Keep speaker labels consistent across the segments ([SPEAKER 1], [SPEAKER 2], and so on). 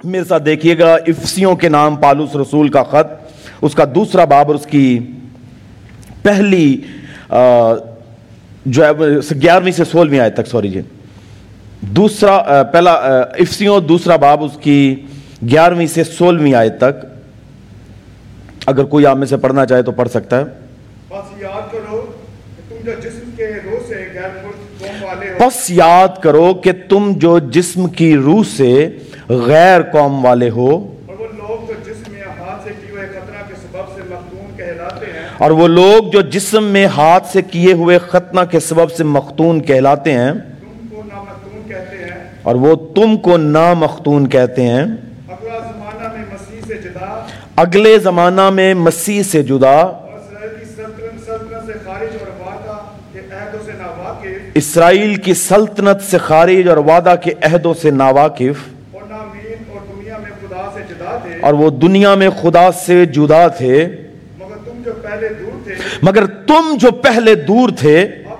[SPEAKER 1] میرے ساتھ دیکھیے گا افسیوں کے نام پالوس رسول کا خط، اس کا دوسرا باب اور اس کی پہلی جو ہے 11ویں سے 16ویں آیت تک، پہلا افسیوں دوسرا باب اس کی 11ویں سے 16ویں آیت تک، اگر کوئی آپ میں سے پڑھنا چاہے تو پڑھ سکتا ہے۔ پس یاد کرو کہ تم جو جسم کی روح سے غیر قوم والے ہو، اور وہ لوگ جو جسم میں ہاتھ سے کیے ہوئے ختنہ کے سبب سے مختون کہلاتے ہیں، اور وہ تم کو نامختون کہتے ہیں۔ اگلے زمانہ میں مسیح سے جدا، اسرائیل کی سلطنت سے خارج اور وعدہ کے عہدوں سے ناواقف، اور وہ دنیا میں خدا سے جدا تھے، مگر تم جو پہلے دور تھے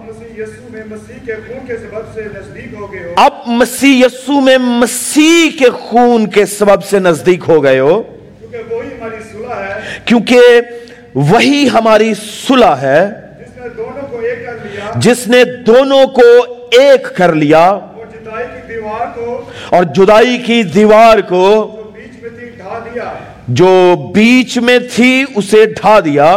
[SPEAKER 1] اب مسیح یسوع میں مسیح کے خون کے سبب سے نزدیک ہو گئے ہو، کیونکہ وہی ہماری صلح ہے جس نے دونوں کو ایک کر لیا اور جدائی کی دیوار کو جو بیچ میں تھی اسے ڈھا دیا،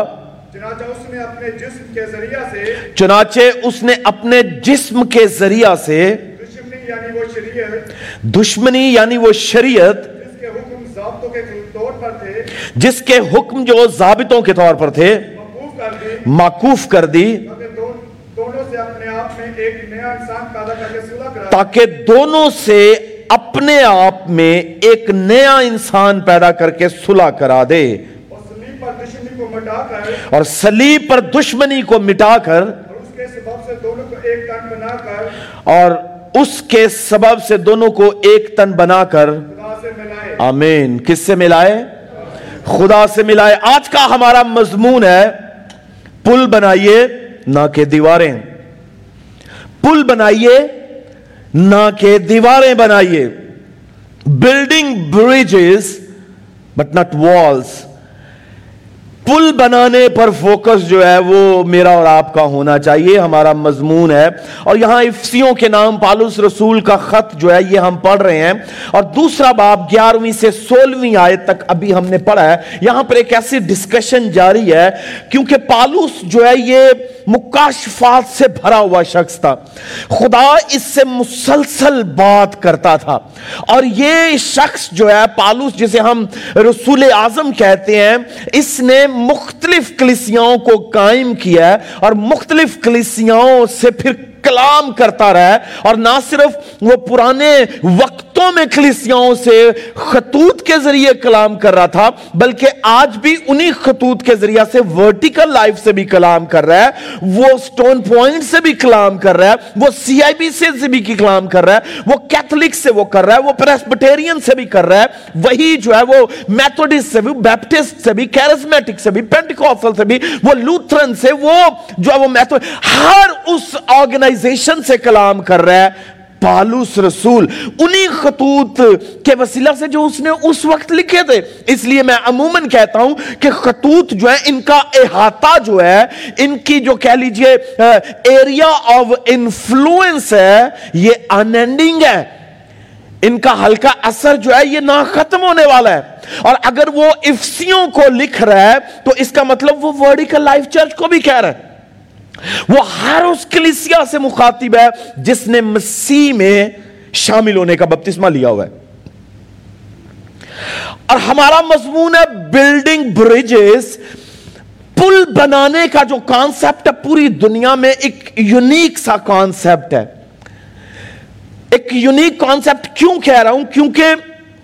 [SPEAKER 1] چنانچہ اس نے اپنے جسم کے ذریعہ سے دشمنی یعنی وہ شریعت جس کے حکم جو ضابطوں کے طور پر تھے موقوف کر دی، تاکہ دونوں سے اپنے آپ میں ایک نیا انسان پیدا کر کے صلح کرا دے، اور صلیب پر دشمنی کو مٹا کر اور اس کے سبب سے دونوں کو ایک تن بنا کر، آمین، کس سے ملائے؟ خدا سے ملائے۔ آج کا ہمارا مضمون ہے پل بنائیے نہ کہ دیواریں، پل بنائیے نہ کہ دیواریں بنائیے، building bridges but not walls. پل بنانے پر فوکس جو ہے وہ میرا اور آپ کا ہونا چاہیے، ہمارا مضمون ہے۔ اور یہاں افسیوں کے نام پالوس رسول کا خط جو ہے یہ ہم پڑھ رہے ہیں، اور دوسرا باب 11ویں سے 16ویں آیت تک ابھی ہم نے پڑھا ہے۔ یہاں پر ایک ایسی ڈسکشن جاری ہے کیونکہ پالوس جو ہے یہ مکاشفات سے بھرا ہوا شخص تھا، خدا اس سے مسلسل بات کرتا تھا، اور یہ شخص جو ہے پالوس جسے ہم رسول اعظم کہتے ہیں، اس نے مختلف کلیسیاؤں کو قائم کیا ہے اور مختلف کلیسیاؤں سے پھر کلام کرتا رہا ہے، اور نہ صرف وہ پرانے وقتوں میں کلیسیاؤں سے خطوط کے ذریعے کلام کر رہا تھا، بلکہ آج بھی انہی خطوط کے ذریعے سے ورٹیکل لائف سے بھی کلام کر رہا ہے، وہ سٹون پوائنٹ سے بھی کلام کر رہا ہے، وہ سی آئی بی سے بھی کلام کر رہا ہے، وہ کیتھولک سے وہ کر رہا ہے، وہ پریسبٹیرین سے بھی کر رہا ہے، وہی جو ہے وہ میتھوڈسٹ سے بھی، بیپٹسٹ سے بھی، کیرزمیٹک سے بھی، پینٹیکوسٹل سے بھی، وہ لوتھرن سے، وہ جو ہے وہ ہر اس آرگنائزیشن سے کلام کر رہا ہے۔ پالوس رسول انہی خطوط کے وسیلہ سے جو اس نے اس وقت لکھے تھے، اس لیے میں عموماً کہتا ہوں کہ خطوط جو ہے ان کا احاطہ جو ہے، ان کی جو کہہ لیجئے ایریا آف انفلوئنس ہے، یہ ان اینڈنگ ہے، ان کا ہلکا اثر جو ہے یہ نہ ختم ہونے والا ہے۔ اور اگر وہ افسیوں کو لکھ رہا ہے تو اس کا مطلب وہ ورٹیکل لائف چرچ کو بھی کہہ رہا ہے، وہ ہر اس کلیسیا سے مخاطب ہے جس نے مسیح میں شامل ہونے کا بپتسمہ لیا ہوا ہے۔ اور ہمارا مضمون ہے بلڈنگ بریجز، پل بنانے کا جو کانسیپٹ ہے پوری دنیا میں ایک یونیک سا کانسیپٹ ہے۔ ایک یونیک کانسیپٹ کیوں کہہ رہا ہوں؟ کیونکہ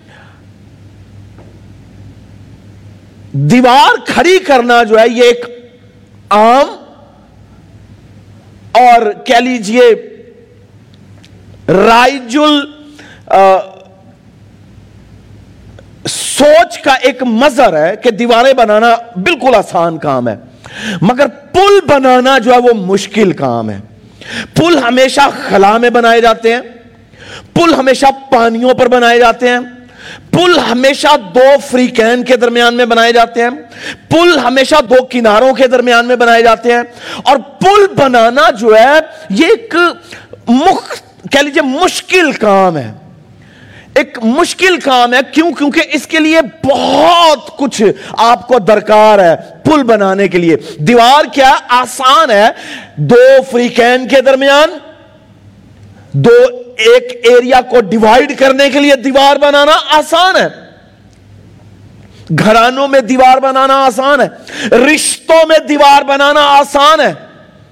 [SPEAKER 1] دیوار کھڑی کرنا جو ہے یہ ایک عام اور کہہ لیجئے رائج سوچ کا ایک مظہر ہے کہ دیواریں بنانا بالکل آسان کام ہے، مگر پل بنانا جو ہے وہ مشکل کام ہے۔ پل ہمیشہ خلا میں بنائے جاتے ہیں، پل ہمیشہ پانیوں پر بنائے جاتے ہیں، پل ہمیشہ دو فریقین کے درمیان میں بنائے جاتے ہیں، پل ہمیشہ دو کناروں کے درمیان میں بنائے جاتے ہیں، اور پل بنانا جو ہے یہ ایک کہہ لیجیے مشکل کام ہے، ایک مشکل کام ہے۔ کیونکہ اس کے لیے بہت کچھ آپ کو درکار ہے پل بنانے کے لیے۔ دیوار کیا آسان ہے، دو فریقین کے درمیان ایک ایریا کو ڈیوائیڈ کرنے کے لیے دیوار بنانا آسان ہے، گھرانوں میں دیوار بنانا آسان ہے، رشتوں میں دیوار بنانا آسان ہے،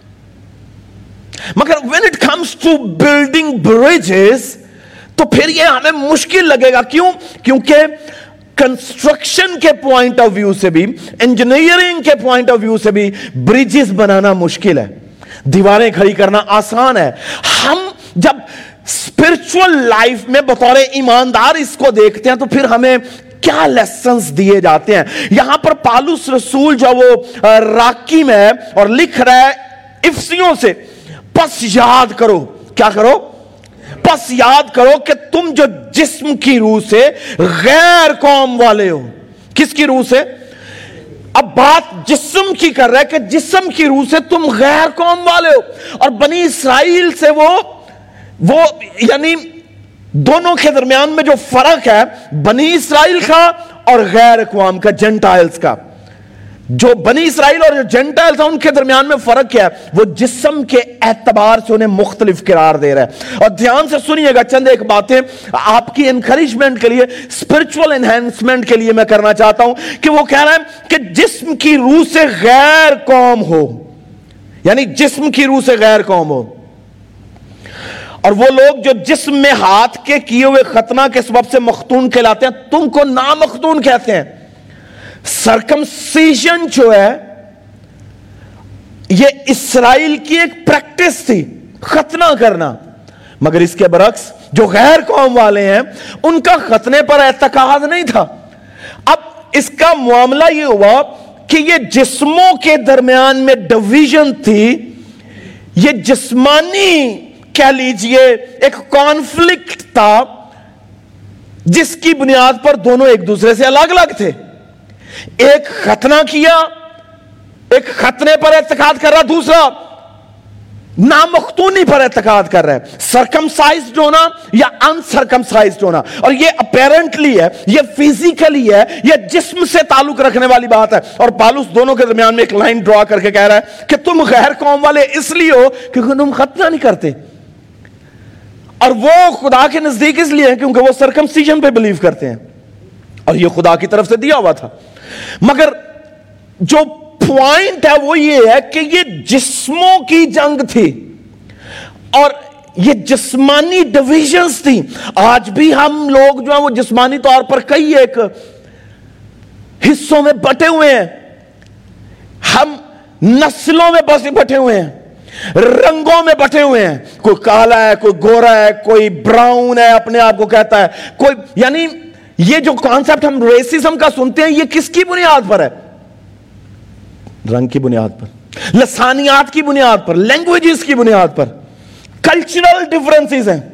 [SPEAKER 1] مگر when it comes to building bridges تو پھر یہ ہمیں مشکل لگے گا۔ کیوں؟ کیونکہ کنسٹرکشن کے پوائنٹ آف ویو سے بھی، انجینئرنگ کے پوائنٹ آف ویو سے بھی بریجز بنانا مشکل ہے، دیواریں کھڑی کرنا آسان ہے۔ ہم جب اسپرچول لائف میں بطور ایماندار اس کو دیکھتے ہیں تو پھر ہمیں کیا لیسنز دیے جاتے ہیں۔ یہاں پر پالوس رسول جو وہ راکی میں ہے اور لکھ رہا ہے افسیوں سے، پس یاد کرو، کیا کرو؟ پس یاد کرو کہ تم جو جسم کی روح سے غیر قوم والے ہو۔ کس کی روح سے؟ اب بات جسم کی کر رہا ہے کہ جسم کی روح سے تم غیر قوم والے ہو، اور بنی اسرائیل سے وہ یعنی دونوں کے درمیان میں جو فرق ہے بنی اسرائیل کا اور غیر اقوام کا، جینٹائلز کا، جو بنی اسرائیل اور جو جینٹائلز ہیں ان کے درمیان میں فرق کیا ہے؟ وہ جسم کے اعتبار سے انہیں مختلف قرار دے رہا ہے۔ اور دھیان سے سنیے گا، چند ایک باتیں آپ کی انکریجمنٹ کے لیے، اسپرچول انہینسمنٹ کے لیے میں کرنا چاہتا ہوں کہ وہ کہہ رہا ہے کہ جسم کی روح سے غیر قوم ہو، یعنی جسم کی روح سے غیر قوم ہو۔ اور وہ لوگ جو جسم میں ہاتھ کے کیے ہوئے ختنہ کے سبب سے مختون کہلاتے ہیں، تم کو نامختون کہتے ہیں۔ سرکمسیژن جو ہے یہ اسرائیل کی ایک پریکٹس تھی، ختنہ کرنا، مگر اس کے برعکس جو غیر قوم والے ہیں ان کا ختنے پر اعتقاد نہیں تھا۔ اب اس کا معاملہ یہ ہوا کہ یہ جسموں کے درمیان میں ڈویژن تھی، یہ جسمانی کہہ لیجئے ایک کانفلکٹ تھا جس کی بنیاد پر دونوں ایک دوسرے سے الگ الگ تھے۔ ایک ختنہ کیا، ایک ختنے پر اعتقاد کر رہا، دوسرا نامختونی پر اعتقاد کر رہا ہے، سرکمسائزڈ ہونا یا انسرکمسائزڈ ہونا۔ اور یہ اپیرنٹلی ہے، یہ فزیکلی ہے، یہ جسم سے تعلق رکھنے والی بات ہے۔ اور پالوس دونوں کے درمیان میں ایک لائن ڈرا کر کے کہہ رہا ہے کہ تم غیر قوم والے اس لیے ہو کیونکہ تم ختنہ نہیں کرتے، اور وہ خدا کے نزدیک اس لیے ہیں کیونکہ وہ سرکمسیژن پہ بلیو کرتے ہیں، اور یہ خدا کی طرف سے دیا ہوا تھا۔ مگر جو پوائنٹ ہے وہ یہ ہے کہ یہ جسموں کی جنگ تھی اور یہ جسمانی ڈویژنز تھی۔ آج بھی ہم لوگ جو ہیں وہ جسمانی طور پر کئی ایک حصوں میں بٹے ہوئے ہیں، ہم نسلوں میں بس بٹے ہوئے ہیں، رنگوں میں بٹے ہوئے ہیں، کوئی کالا ہے، کوئی گورا ہے، کوئی براؤن ہے اپنے آپ کو کہتا ہے، کوئی یعنی یہ جو کانسیپٹ ہم ریسزم کا سنتے ہیں یہ کس کی بنیاد پر ہے؟ رنگ کی بنیاد پر، لسانیات کی بنیاد پر، لینگویجز کی بنیاد پر، کلچرل ڈیفرنسز ہیں۔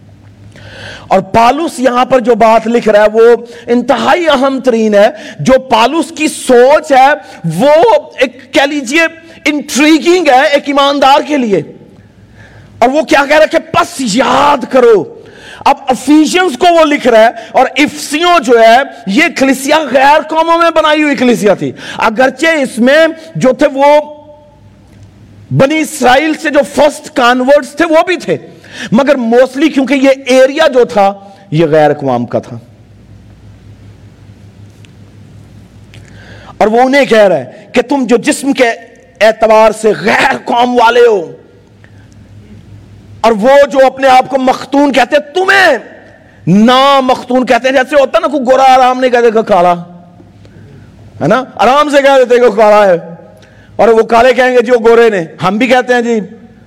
[SPEAKER 1] اور پالوس یہاں پر جو بات لکھ رہا ہے وہ انتہائی اہم ترین ہے۔ جو پالوس کی سوچ ہے وہ ایک کہہ لیجئے انٹریگنگ ہے ایک ایماندار کے لیے، اور وہ کیا کہہ رہا ہے کہ پس یاد کرو۔ اب افیشینز کو وہ لکھ رہا ہے، اور افسیوں جو ہے یہ کلیسیا غیر قوموں میں بنائی ہوئی کلیسیا تھی، اگرچہ اس میں جو تھے وہ بنی اسرائیل سے جو فرسٹ کانورٹس تھے وہ بھی تھے، مگر موسٹلی کیونکہ یہ ایریا جو تھا یہ غیر اقوام کا تھا۔ اور وہ انہیں کہہ رہا ہے کہ تم جو جسم کے اعتبار سے غیر قوم والے ہو، اور وہ جو اپنے آپ کو مختون کہتے ہیں تمہیں نامختون کہتے ہیں۔ جیسے ہوتا نا کوئی گورا آرام نہیں کہتے کہ کالا ہے نا، آرام سے کہہ دیتے کہ کالا ہے، اور وہ کالے کہیں گے جی وہ گورے نے، ہم بھی کہتے ہیں جی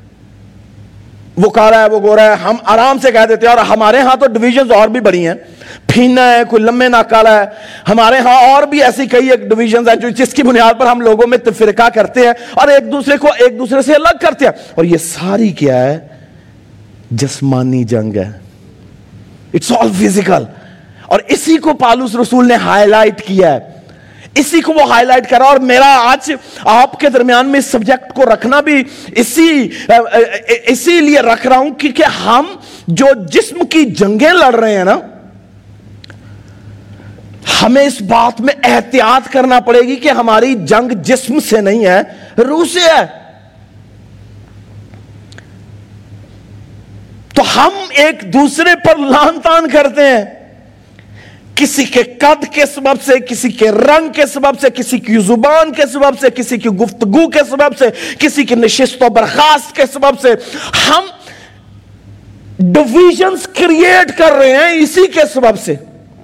[SPEAKER 1] وہ کالا ہے وہ گورا ہے، ہم آرام سے کہہ دیتے ہیں۔ اور ہمارے ہاں تو ڈویژنز اور بھی بڑی ہیں، پھینا ہے، کوئی لمبے ناکالا ہے، ہمارے ہاں اور بھی ایسی کئی ایک ڈویژنز ہیں جو جس کی بنیاد پر ہم لوگوں میں تفرقہ کرتے ہیں اور ایک دوسرے کو ایک دوسرے سے الگ کرتے ہیں۔ اور یہ ساری کیا ہے؟ جسمانی جنگ ہے، اٹس آل فزیکل۔ اور اسی کو پالوس رسول نے ہائی لائٹ کیا ہے, اسی کو وہ ہائی لائٹ کرا. اور میرا آج آپ کے درمیان میں اس سبجیکٹ کو رکھنا بھی اسی لیے رکھ رہا ہوں کیونکہ ہم جو جسم کی جنگیں لڑ رہے ہیں نا, ہمیں اس بات میں احتیاط کرنا پڑے گی کہ ہماری جنگ جسم سے نہیں ہے, روح سے ہے. تو ہم ایک دوسرے پر لعن طعن کرتے ہیں, کسی کے قد کے سبب سے, کسی کے رنگ کے سبب سے, کسی کی زبان کے سبب سے, کسی کی گفتگو کے سبب سے, کسی کی نشست و برخاست کے سبب سے. ہم ڈویژنز کریٹ کر رہے ہیں اسی کے سبب سے.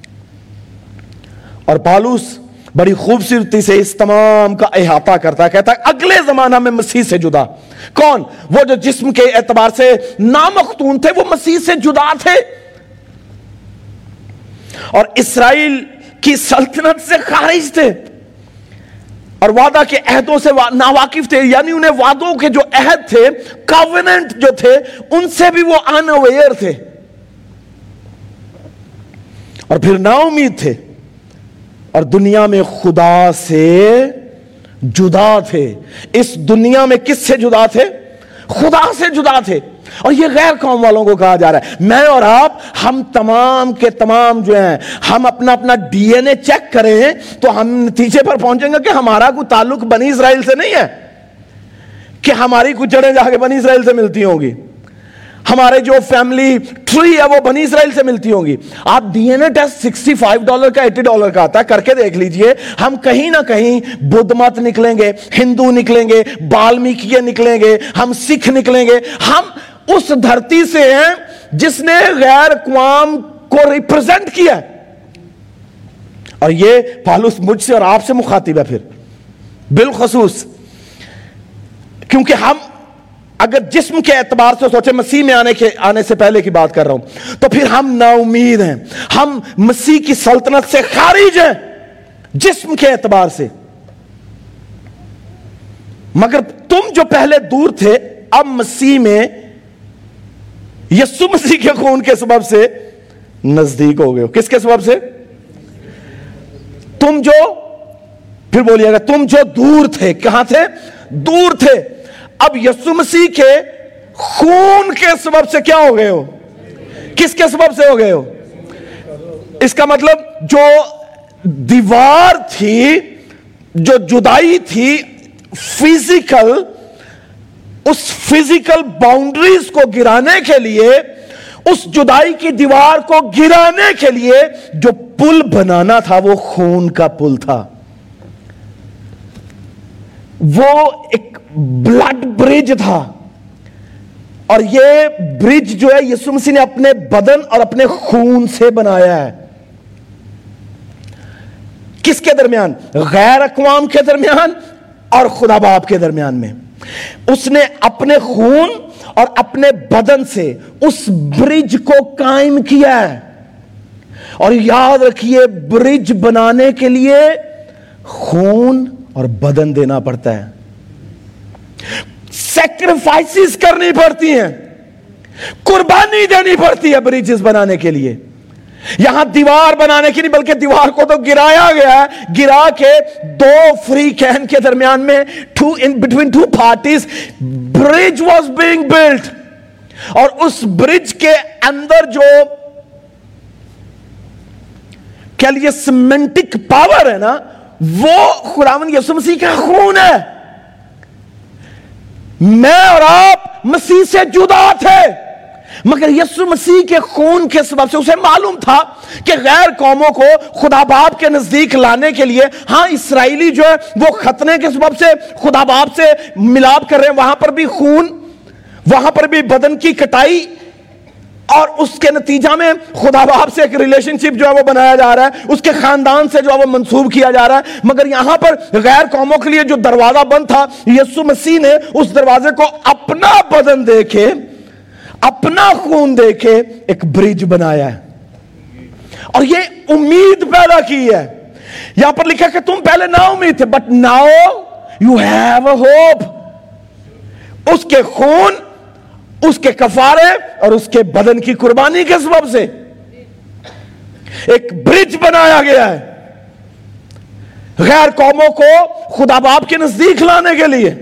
[SPEAKER 1] اور پالوس بڑی خوبصورتی سے اس تمام کا احاطہ کرتا ہے, کہتا ہے اگلے زمانہ میں مسیح سے جدا. کون؟ وہ جو جسم کے اعتبار سے نامختون تھے, وہ مسیح سے جدا تھے اور اسرائیل کی سلطنت سے خارج تھے اور وعدہ کے عہدوں سے ناواقف تھے. یعنی انہیں وعدوں کے جو عہد تھے, کووننٹ جو تھے, ان سے بھی وہ انویئر تھے اور پھر نا امید تھے اور دنیا میں خدا سے جدا تھے. اس دنیا میں کس سے جدا تھے؟ خدا سے جدا تھے. اور یہ غیر قوم والوں کو کہا جا رہا ہے. میں اور آپ, ہم تمام کے تمام جو ہیں, ہم اپنا ڈی این اے چیک کریں تو ہم نتیجے پر پہنچیں گے کہ ہمارا کوئی تعلق بنی اسرائیل سے نہیں ہے, کہ ہماری کچھ جڑیں جا کے بنی اسرائیل سے ملتی ہوں گی, ہمارے جو فیملی ٹری ہے وہ بنی اسرائیل سے ملتی ہوں گی. آپ ڈی این اے ٹیسٹ $65 کا $80 کا آتا ہے, کر کے دیکھ لیجئے. ہم کہیں نہ کہیں بدھ مت نکلیں گے, ہندو نکلیں گے, بالمیکی نکلیں گے, ہم سکھ نکلیں گے. ہم اس دھرتی سے ہیں جس نے غیر اقوام کو ریپرزینٹ کیا. اور یہ پالوس مجھ سے اور آپ سے مخاطب ہے پھر بالخصوص, کیونکہ ہم اگر جسم کے اعتبار سے سوچیں, مسیح میں آنے سے پہلے کی بات کر رہا ہوں, تو پھر ہم نا امید ہیں, ہم مسیح کی سلطنت سے خارج ہیں جسم کے اعتبار سے. مگر تم جو پہلے دور تھے اب مسیح میں یسوع مسیح کے خون کے سبب سے نزدیک ہو گئے ہو. کس کے سبب سے؟ تم جو, پھر بولیے گا, تم جو دور تھے. کہاں تھے؟ دور تھے. اب یسوع مسیح کے خون کے سبب سے کیا ہو گئے ہو؟ کس کے سبب سے ہو گئے ہو؟ اس کا مطلب جو دیوار تھی, جو جدائی تھی فزیکل, اس فزیکل باؤنڈریز کو گرانے کے لیے, اس جدائی کی دیوار کو گرانے کے لیے جو پل بنانا تھا وہ خون کا پل تھا. وہ ایک بلڈ برج تھا. اور یہ برج جو ہے یسوع مسیح نے اپنے بدن اور اپنے خون سے بنایا ہے. کس کے درمیان؟ غیر اقوام کے درمیان اور خدا باپ کے درمیان میں. اس نے اپنے خون اور اپنے بدن سے اس برج کو قائم کیا ہے. اور یاد رکھیے, برج بنانے کے لیے خون اور بدن دینا پڑتا ہے, سیکریفائسز کرنی پڑتی ہیں, قربانی دینی پڑتی ہے بریجز بنانے کے لیے. یہاں دیوار بنانے کی نہیں, بلکہ دیوار کو تو گرایا گیا ہے. گرا کے دو فری کین کے درمیان میں, between two parties, bridge was being built. اور اس برج کے اندر جو کیا لیے سیمنٹک پاور ہے نا, وہ خداوند یسوع مسیح کا خون ہے. میں اور آپ مسیح سے جدا تھے, مگر یسوع مسیح کے خون کے سبب سے اسے معلوم تھا کہ غیر قوموں کو خدا باپ کے نزدیک لانے کے لیے, ہاں اسرائیلی جو ہے وہ ختنے کے سبب سے خدا باپ سے ملاپ کر رہے ہیں, وہاں پر بھی خون, وہاں پر بھی بدن کی کٹائی, اور اس کے نتیجہ میں خدا باپ سے ایک ریلیشن شپ جو ہے وہ بنایا جا رہا ہے, اس کے خاندان سے جو ہے وہ منسوب کیا جا رہا ہے. مگر یہاں پر غیر قوموں کے لیے جو دروازہ بند تھا, یسوع مسیح نے اس دروازے کو اپنا بدن دے کے, اپنا خون دے کے ایک برج بنایا ہے. اور یہ امید پیدا کی ہے. یہاں پر لکھا کہ تم پہلے نا امید تھے, but now you have a hope. اس کے خون, اس کے کفارے اور اس کے بدن کی قربانی کے سبب سے. ایک برج بنایا گیا ہے غیر قوموں کو خدا باپ کے نزدیک لانے کے لیے.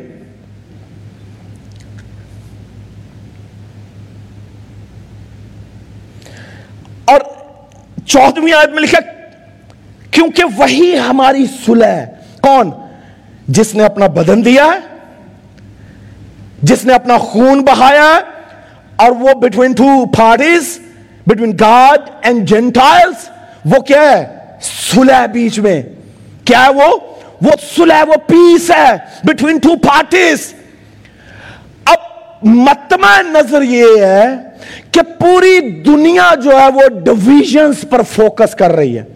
[SPEAKER 1] اور 14ویں آیت میں لکھا کیونکہ وہی ہماری صلح ہے. کون؟ جس نے اپنا بدن دیا ہے, جس نے اپنا خون بہایا ہے, اور وہ between two parties, between God and Gentiles, وہ کیا ہے؟ صلح بیچ میں. کیا ہے وہ صلح, وہ پیس ہے بٹوین ٹو پارٹیز. اب مطمع نظر یہ ہے کہ پوری دنیا جو ہے وہ ڈویژنز پر فوکس کر رہی ہے.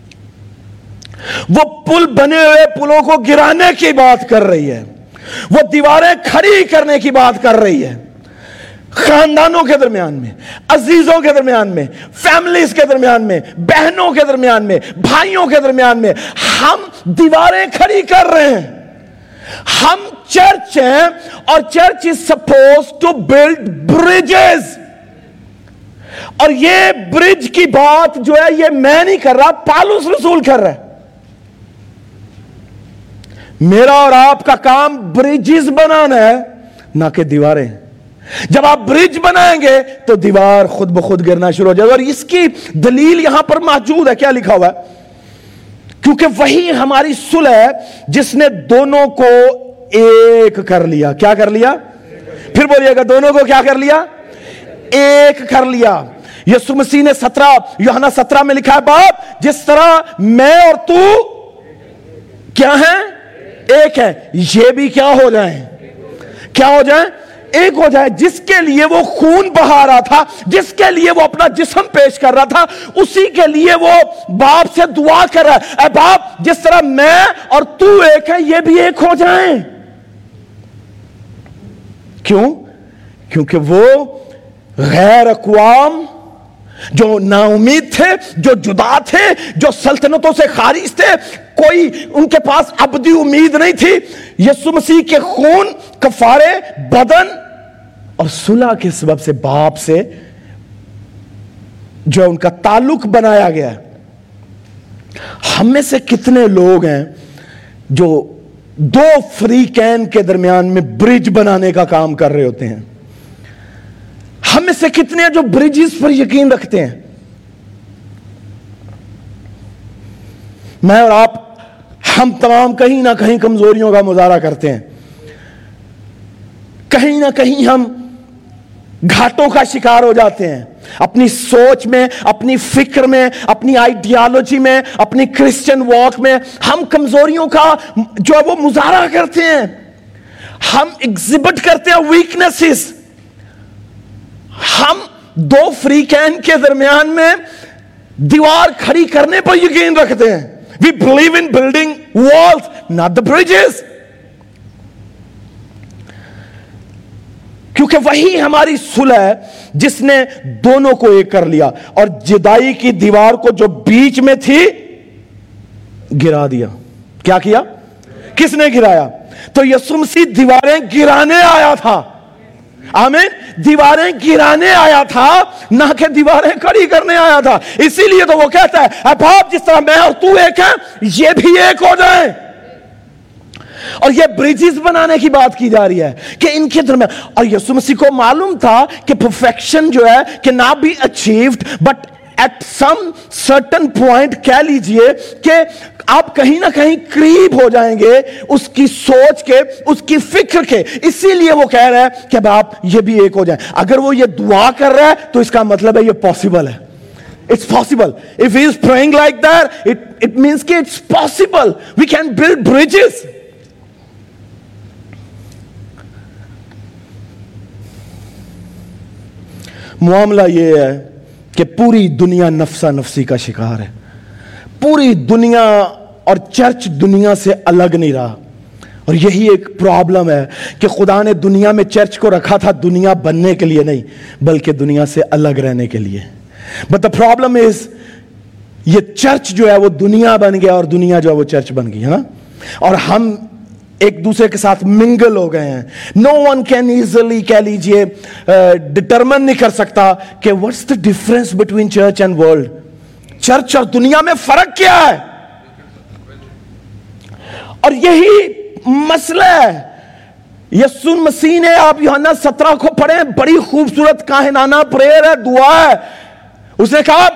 [SPEAKER 1] وہ پل بنے ہوئے پلوں کو گرانے کی بات کر رہی ہے, وہ دیواریں کھڑی کرنے کی بات کر رہی ہے. خاندانوں کے درمیان میں, عزیزوں کے درمیان میں, فیملیز کے درمیان میں, بہنوں کے درمیان میں, بھائیوں کے درمیان میں ہم دیواریں کھڑی کر رہے ہیں. ہم چرچ ہیں اور church is suppose to build bridges. اور یہ برج کی بات جو ہے یہ میں نہیں کر رہا, پالوس رسول کر رہا ہے. میرا اور آپ کا کام بریجز بنانا ہے, نہ کہ دیواریں. جب آپ برج بنائیں گے تو دیوار خود بخود گرنا شروع ہو جائے گا. اور اس کی دلیل یہاں پر موجود ہے. کیا لکھا ہوا ہے؟ کیونکہ وہی ہماری صلح ہے جس نے دونوں کو ایک کر لیا. کیا کر لیا؟ پھر بولیے گا, دونوں کو کیا کر لیا؟ ایک کر لیا. یسوع مسیح نے 17 میں لکھا ہے, باپ جس طرح میں اور تو کیا ہیں؟ ایک ہے, یہ بھی کیا ہو جائیں؟ کیا ہو جائیں؟ ایک ہو جائے. جس کے لیے وہ خون بہا رہا تھا, جس کے لیے وہ اپنا جسم پیش کر رہا تھا, اسی کے لیے وہ باپ سے دعا کر رہا ہے, اے باپ جس طرح میں اور تو ایک ہے, یہ بھی ایک ہو جائیں. کیوں؟ کیونکہ وہ غیر اقوام جو نا امید تھے, جو جدا تھے, جو سلطنتوں سے خارج تھے, کوئی ان کے پاس ابدی امید نہیں تھی, یسوع مسیح کے خون, کفارے, بدن اور صلح کے سبب سے باپ سے جو ان کا تعلق بنایا گیا ہے. ہم میں سے کتنے لوگ ہیں جو دو فریقین کے درمیان میں برج بنانے کا کام کر رہے ہوتے ہیں؟ ہم میں سے کتنے ہیں جو برجز پر یقین رکھتے ہیں؟ میں اور آپ, ہم تمام کہیں نہ کہیں کمزوریوں کا مظاہرہ کرتے ہیں. کہیں نہ کہیں ہم گھاٹوں کا شکار ہو جاتے ہیں اپنی سوچ میں, اپنی فکر میں, اپنی آئیڈیالوجی میں, اپنی کرسچن واک میں. ہم کمزوریوں کا جو ہے وہ مظاہرہ کرتے ہیں, ہم ایگزبٹ کرتے ہیں ویکنیسز. ہم دو فریقین کے درمیان میں دیوار کھڑی کرنے پر یقین رکھتے ہیں. We believe in building walls, not the bridges. کیونکہ وہی ہماری صلح ہے جس نے دونوں کو ایک کر لیا اور جدائی کی دیوار کو جو بیچ میں تھی گرا دیا. کیا کیا؟ کس نے گرایا؟ تو یسوع مسیح دیواریں گرانے آیا تھا. آمین. دیواریں گرانے آیا تھا, نہ کہ دیواریں کھڑی کرنے آیا تھا. اسی لیے تو وہ کہتا ہے, اے باپ جس طرح میں اور تو ایک ہیں, یہ بھی ایک ہو جائیں. اور یہ بریجز بنانے کی بات کی جا رہی ہے کہ ان کے درمیان. اور یسوع مسیح کو معلوم تھا کہ پرفیکشن جو ہے کہ نہ بھی achieved, but at some certain point کہہ لیجئے کہ آپ کہیں نہ کہیں قریب ہو جائیں گے اس کی سوچ کے, اس کی فکر کے. اسی لیے وہ کہہ رہا ہے کہ آپ یہ بھی ایک ہو جائیں. اگر وہ یہ دعا کر رہا ہے تو اس کا مطلب ہے یہ پاسبل ہے. It's possible. If he is praying like that, it means کہ it's possible. We can build bridges. معاملہ یہ ہے کہ پوری دنیا نفسا نفسی کا شکار ہے. پوری دنیا اور چرچ دنیا سے الگ نہیں رہا. اور یہی ایک پرابلم ہے کہ خدا نے دنیا میں چرچ کو رکھا تھا دنیا بننے کے لیے نہیں, بلکہ دنیا سے الگ رہنے کے لیے. But the problem is یہ چرچ جو ہے وہ دنیا بن گیا اور دنیا جو ہے وہ چرچ بن گئی ہے نا. اور ہم ایک دوسرے کے ساتھ منگل ہو گئے ہیں. نو ون کین ایزلی کہہ لیجئے ڈٹرمن نہیں کر سکتا کہ what's the difference between church and world. Church اور دنیا میں فرق کیا ہے؟ اور یہی مسئلہ ہے یسوع مسیح نے، آپ یوحنا 17 کو پڑھیں، بڑی خوبصورت کاہنانہ پریئر ہے، دعا ہے. اس نے کہا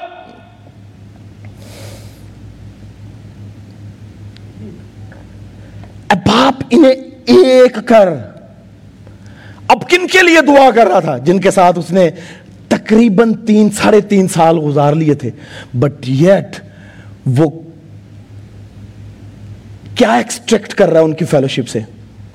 [SPEAKER 1] اے باپ انہیں ایک کر. اب کن کے لیے دعا کر رہا تھا؟ جن کے ساتھ اس نے تقریباً 3.5 سال گزار لیے تھے. بٹ یٹ وہ کیا ایکسٹریکٹ کر رہا ہے ان کی فیلوشپ سے؟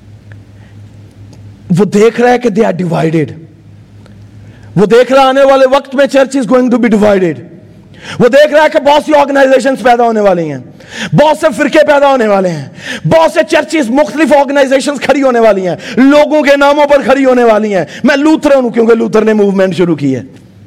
[SPEAKER 1] وہ دیکھ رہا ہے کہ دے آر ڈیوائیڈڈ. وہ دیکھ رہا آنے والے وقت میں church is going to be divided. وہ دیکھ رہا ہے کہ بہت سی آرگنائزیشنز پیدا ہونے والی ہیں، بہت سے فرقے پیدا ہونے والے ہیں، بہت سے چرچز مختلف آرگنائزیشنز کھڑی ہونے والی ہیں، لوگوں کے ناموں پر کھڑی ہونے والی ہیں. میں لوتھرن ہوں کیونکہ لوتھر نے موومنٹ شروع کی ہے.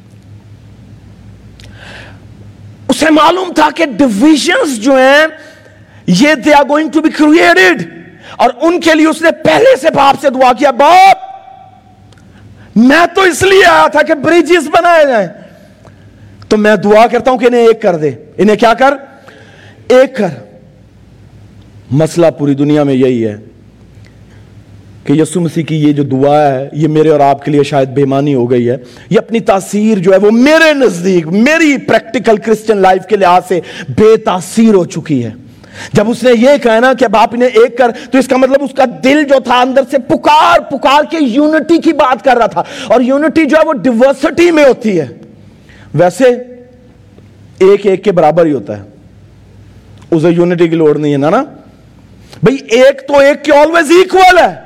[SPEAKER 1] اسے معلوم تھا کہ ڈویژنز جو ہیں یہ they are going to be created. اور ان کے لیے اس نے پہلے سے باپ سے دعا کیا، باپ میں تو اس لیے آیا تھا کہ بریجز بنائے جائیں، تو میں دعا کرتا ہوں کہ انہیں ایک کر دے. انہیں کیا کر؟ ایک کر. مسئلہ پوری دنیا میں یہی ہے کہ یسوع مسیح کی یہ جو دعا ہے یہ میرے اور آپ کے لیے شاید بے معنی ہو گئی ہے. یہ اپنی تاثیر جو ہے وہ میرے نزدیک، میری پریکٹیکل کرسچن لائف کے لحاظ سے بے تاثیر ہو چکی ہے. جب اس نے یہ کہا نا کہ باپ انہیں ایک کر، تو اس کا مطلب اس کا دل جو تھا اندر سے پکار کے یونٹی کی بات کر رہا تھا. اور یونٹی جو ہے وہ ڈیورسٹی میں ہوتی ہے. ویسے ایک کے برابر ہی ہوتا ہے، اسے یونٹی کی لوڑ نہیں ہے نا بھئی. ایک تو ایک کے آلویز ایکول ہے.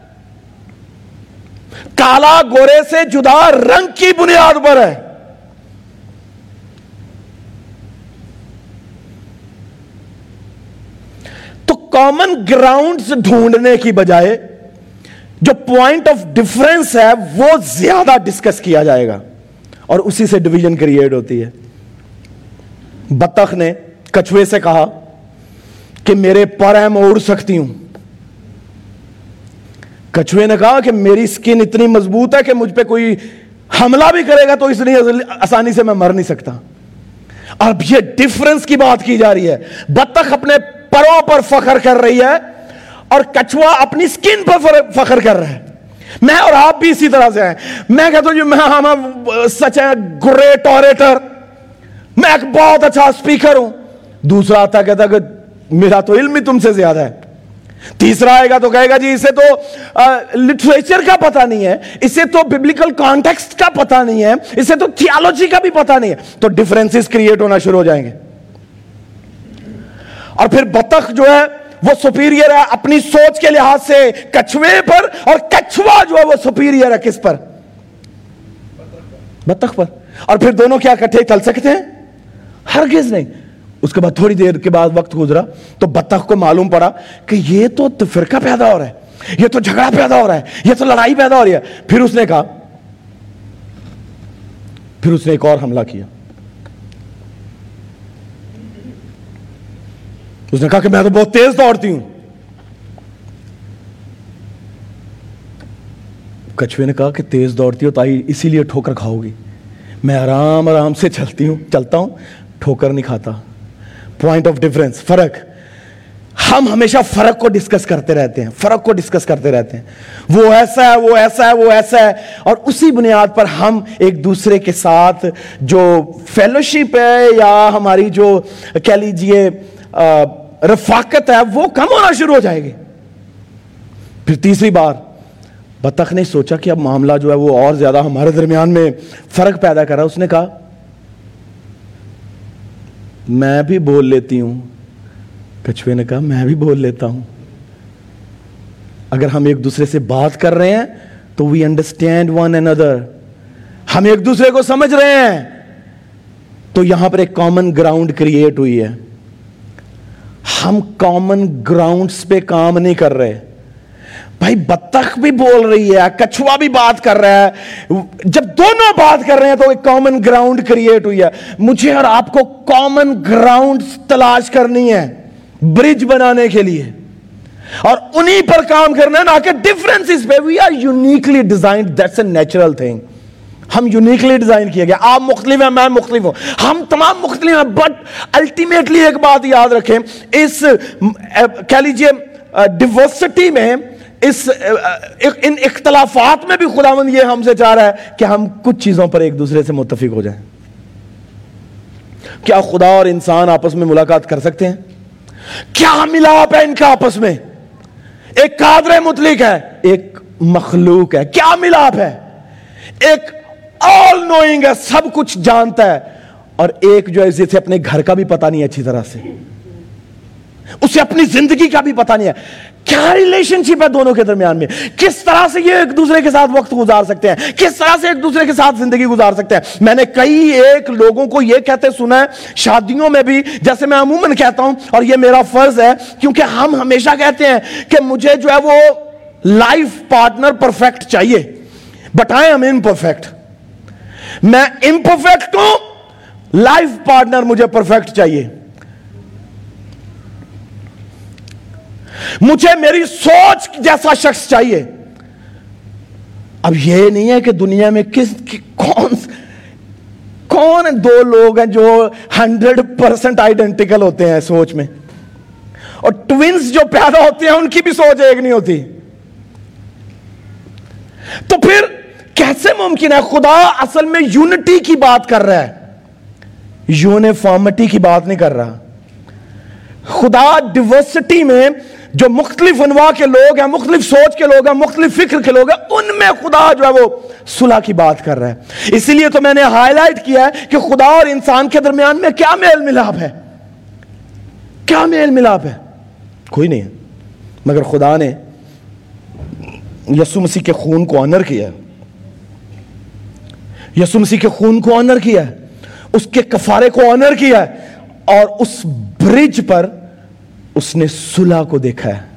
[SPEAKER 1] کالا گورے سے جدا رنگ کی بنیاد پر ہے. تو کامن گراؤنڈز ڈھونڈنے کی بجائے جو پوائنٹ آف ڈفرنس ہے وہ زیادہ ڈسکس کیا جائے گا اور اسی سے ڈویژن کریٹ ہوتی ہے. بطخ نے کچھوے سے کہا کہ میرے پر ہیں میں اڑ سکتی ہوں. کچھوے نے کہا کہ میری سکن اتنی مضبوط ہے کہ مجھ پہ کوئی حملہ بھی کرے گا تو اس لیے آسانی سے میں مر نہیں سکتا. اب یہ ڈفرنس کی بات کی جا رہی ہے. بطخ اپنے پروں پر فخر کر رہی ہے اور کچھوا اپنی سکن پر فخر کر رہا ہے. میں اور آپ بھی اسی طرح سے ہیں. میں کہتا ہوں میں سچ ہے گریٹ اوریٹر، میں ایک بہت اچھا اسپیکر ہوں. دوسرا آتا کہتا کہ میرا تو علم ہی تم سے زیادہ ہے. تیسرا آئے گا تو کہے گا جی اسے تو لٹریچر کا پتہ نہیں ہے، اسے تو بیبلیکل کانٹیکسٹ کا پتہ نہیں ہے، اسے تو تھیالوجی کا بھی پتہ نہیں ہے. تو ڈفرینسز کریٹ ہونا شروع ہو جائیں گے. اور پھر بطخ جو ہے وہ سپیریئر ہے اپنی سوچ کے لحاظ سے کچھوے پر، اور کچھوا جو ہے وہ سپیریئر ہے کس پر؟ بطخ پر. اور پھر دونوں کیا اکٹھے چل سکتے ہیں؟ ہرگز نہیں. اس کے بعد تھوڑی دیر کے بعد وقت گزرا تو بطخ کو معلوم پڑا کہ یہ تو فرقہ پیدا ہو رہا ہے، یہ تو جھگڑا پیدا ہو رہا ہے، یہ تو لڑائی پیدا ہو رہی ہے. پھر اس نے کہا، پھر اس نے ایک اور حملہ کیا. اس نے کہا کہ میں تو بہت تیز دوڑتی ہوں. کچھوے نے کہا کہ تیز دوڑتی ہو تائی اسی لیے ٹھوکر کھاؤ گی. میں آرام سے چلتا ہوں، ٹھوکر نہیں کھاتا. پوائنٹ آف ڈفرنس، فرق. ہم ہمیشہ فرق کو ڈسکس کرتے رہتے ہیں، فرق کو ڈسکس کرتے رہتے ہیں. وہ ایسا ہے، وہ ایسا ہے، وہ ایسا ہے. اور اسی بنیاد پر ہم ایک دوسرے کے ساتھ جو فیلوشپ ہے یا ہماری جو کہہ لیجئے رفاقت ہے وہ کم ہونا شروع ہو جائے گی. پھر تیسری بار بطخ نے سوچا کہ اب معاملہ جو ہے وہ اور زیادہ ہمارے درمیان میں فرق پیدا کر رہا ہے. اس نے کہا میں بھی بول لیتی ہوں. کچھوے نے کہا میں بھی بول لیتا ہوں. اگر ہم ایک دوسرے سے بات کر رہے ہیں تو وی انڈرسٹینڈ ون اینڈر، ہم ایک دوسرے کو سمجھ رہے ہیں. تو یہاں پر ایک کامن گراؤنڈ کریٹ ہوئی ہے. ہم کامن گراؤنڈز پہ کام نہیں کر رہے. بھائی بطخ بھی بول رہی ہے، کچھوا بھی بات کر رہا ہے. جب دونوں بات کر رہے ہیں تو ایک کامن گراؤنڈ کریٹ ہوئی ہے. مجھے اور آپ کو کامن گراؤنڈ تلاش کرنی ہے برج بنانے کے لیے، اور انہی پر کام کرنا ہے، نہ کہ ڈفرنسز پہ. We are uniquely designed, that's a natural thing. ہم یونیکلی ڈیزائن کیا گیا. آپ مختلف ہیں, میں مختلف ہوں, ہم تمام مختلف ہیں, بٹ الٹیمیٹلی ایک بات یاد رکھیں, اس کہہ لیجئے ڈیورسٹی میں, ان اختلافات میں بھی خداوند یہ ہم سے چاہ رہا ہے کہ ہم کچھ چیزوں پر ایک دوسرے سے متفق ہو جائیں. کیا خدا اور انسان آپس میں ملاقات کر سکتے ہیں؟ کیا ملاپ ہے ان کا آپس میں؟ ایک قادر مطلق ہے, ایک مخلوق ہے. کیا ملاپ ہے؟ ایک آل نوئنگ ہے, سب کچھ جانتا ہے, اور ایک جو ہے جسے اپنے گھر کا بھی پتہ نہیں ہے اچھی طرح سے, اسے اپنی زندگی کا بھی پتہ نہیں ہے. کیا ریلیشن شپ ہے دونوں کے درمیان میں؟ کس طرح سے یہ ایک دوسرے کے ساتھ وقت گزار سکتے ہیں, کس طرح سے ایک دوسرے کے ساتھ زندگی گزار سکتے ہیں؟ میں نے کئی ایک لوگوں کو یہ کہتے سنا ہے, شادیوں میں بھی, جیسے میں عموماً کہتا ہوں, اور یہ میرا فرض ہے کیونکہ ہم ہمیشہ کہتے ہیں کہ مجھے جو ہے وہ لائف پارٹنر پرفیکٹ چاہیے, بٹ آئی ایم امپرفیکٹ. میں امپرفیکٹ ہوں, لائف پارٹنر مجھے پرفیکٹ چاہیے. مجھے میری سوچ جیسا شخص چاہیے. اب یہ نہیں ہے کہ دنیا میں کون دو لوگ ہیں جو 100% آئیڈینٹیکل ہوتے ہیں سوچ میں, اور ٹوینز جو پیدا ہوتے ہیں ان کی بھی سوچ ایک نہیں ہوتی. تو پھر کیسے ممکن ہے؟ خدا اصل میں یونٹی کی بات کر رہا ہے, یونیفارمٹی کی بات نہیں کر رہا. خدا ڈیورسٹی میں جو مختلف انواع کے لوگ ہیں, مختلف سوچ کے لوگ ہیں, مختلف فکر کے لوگ ہیں, ان میں خدا جو ہے وہ صلح کی بات کر رہا ہے. اسی لیے تو میں نے ہائی لائٹ کیا ہے کہ خدا اور انسان کے درمیان میں کیا میل ملاپ ہے. کیا میل ملاپ ہے؟ کوئی نہیں ہے, مگر خدا نے یسوع مسیح کے خون کو آنر کیا ہے. یسوع مسیح کے خون کو آنر کیا ہے, اس کے کفارے کو آنر کیا ہے, اور اس برج پر اس نے صلح کو دیکھا ہے,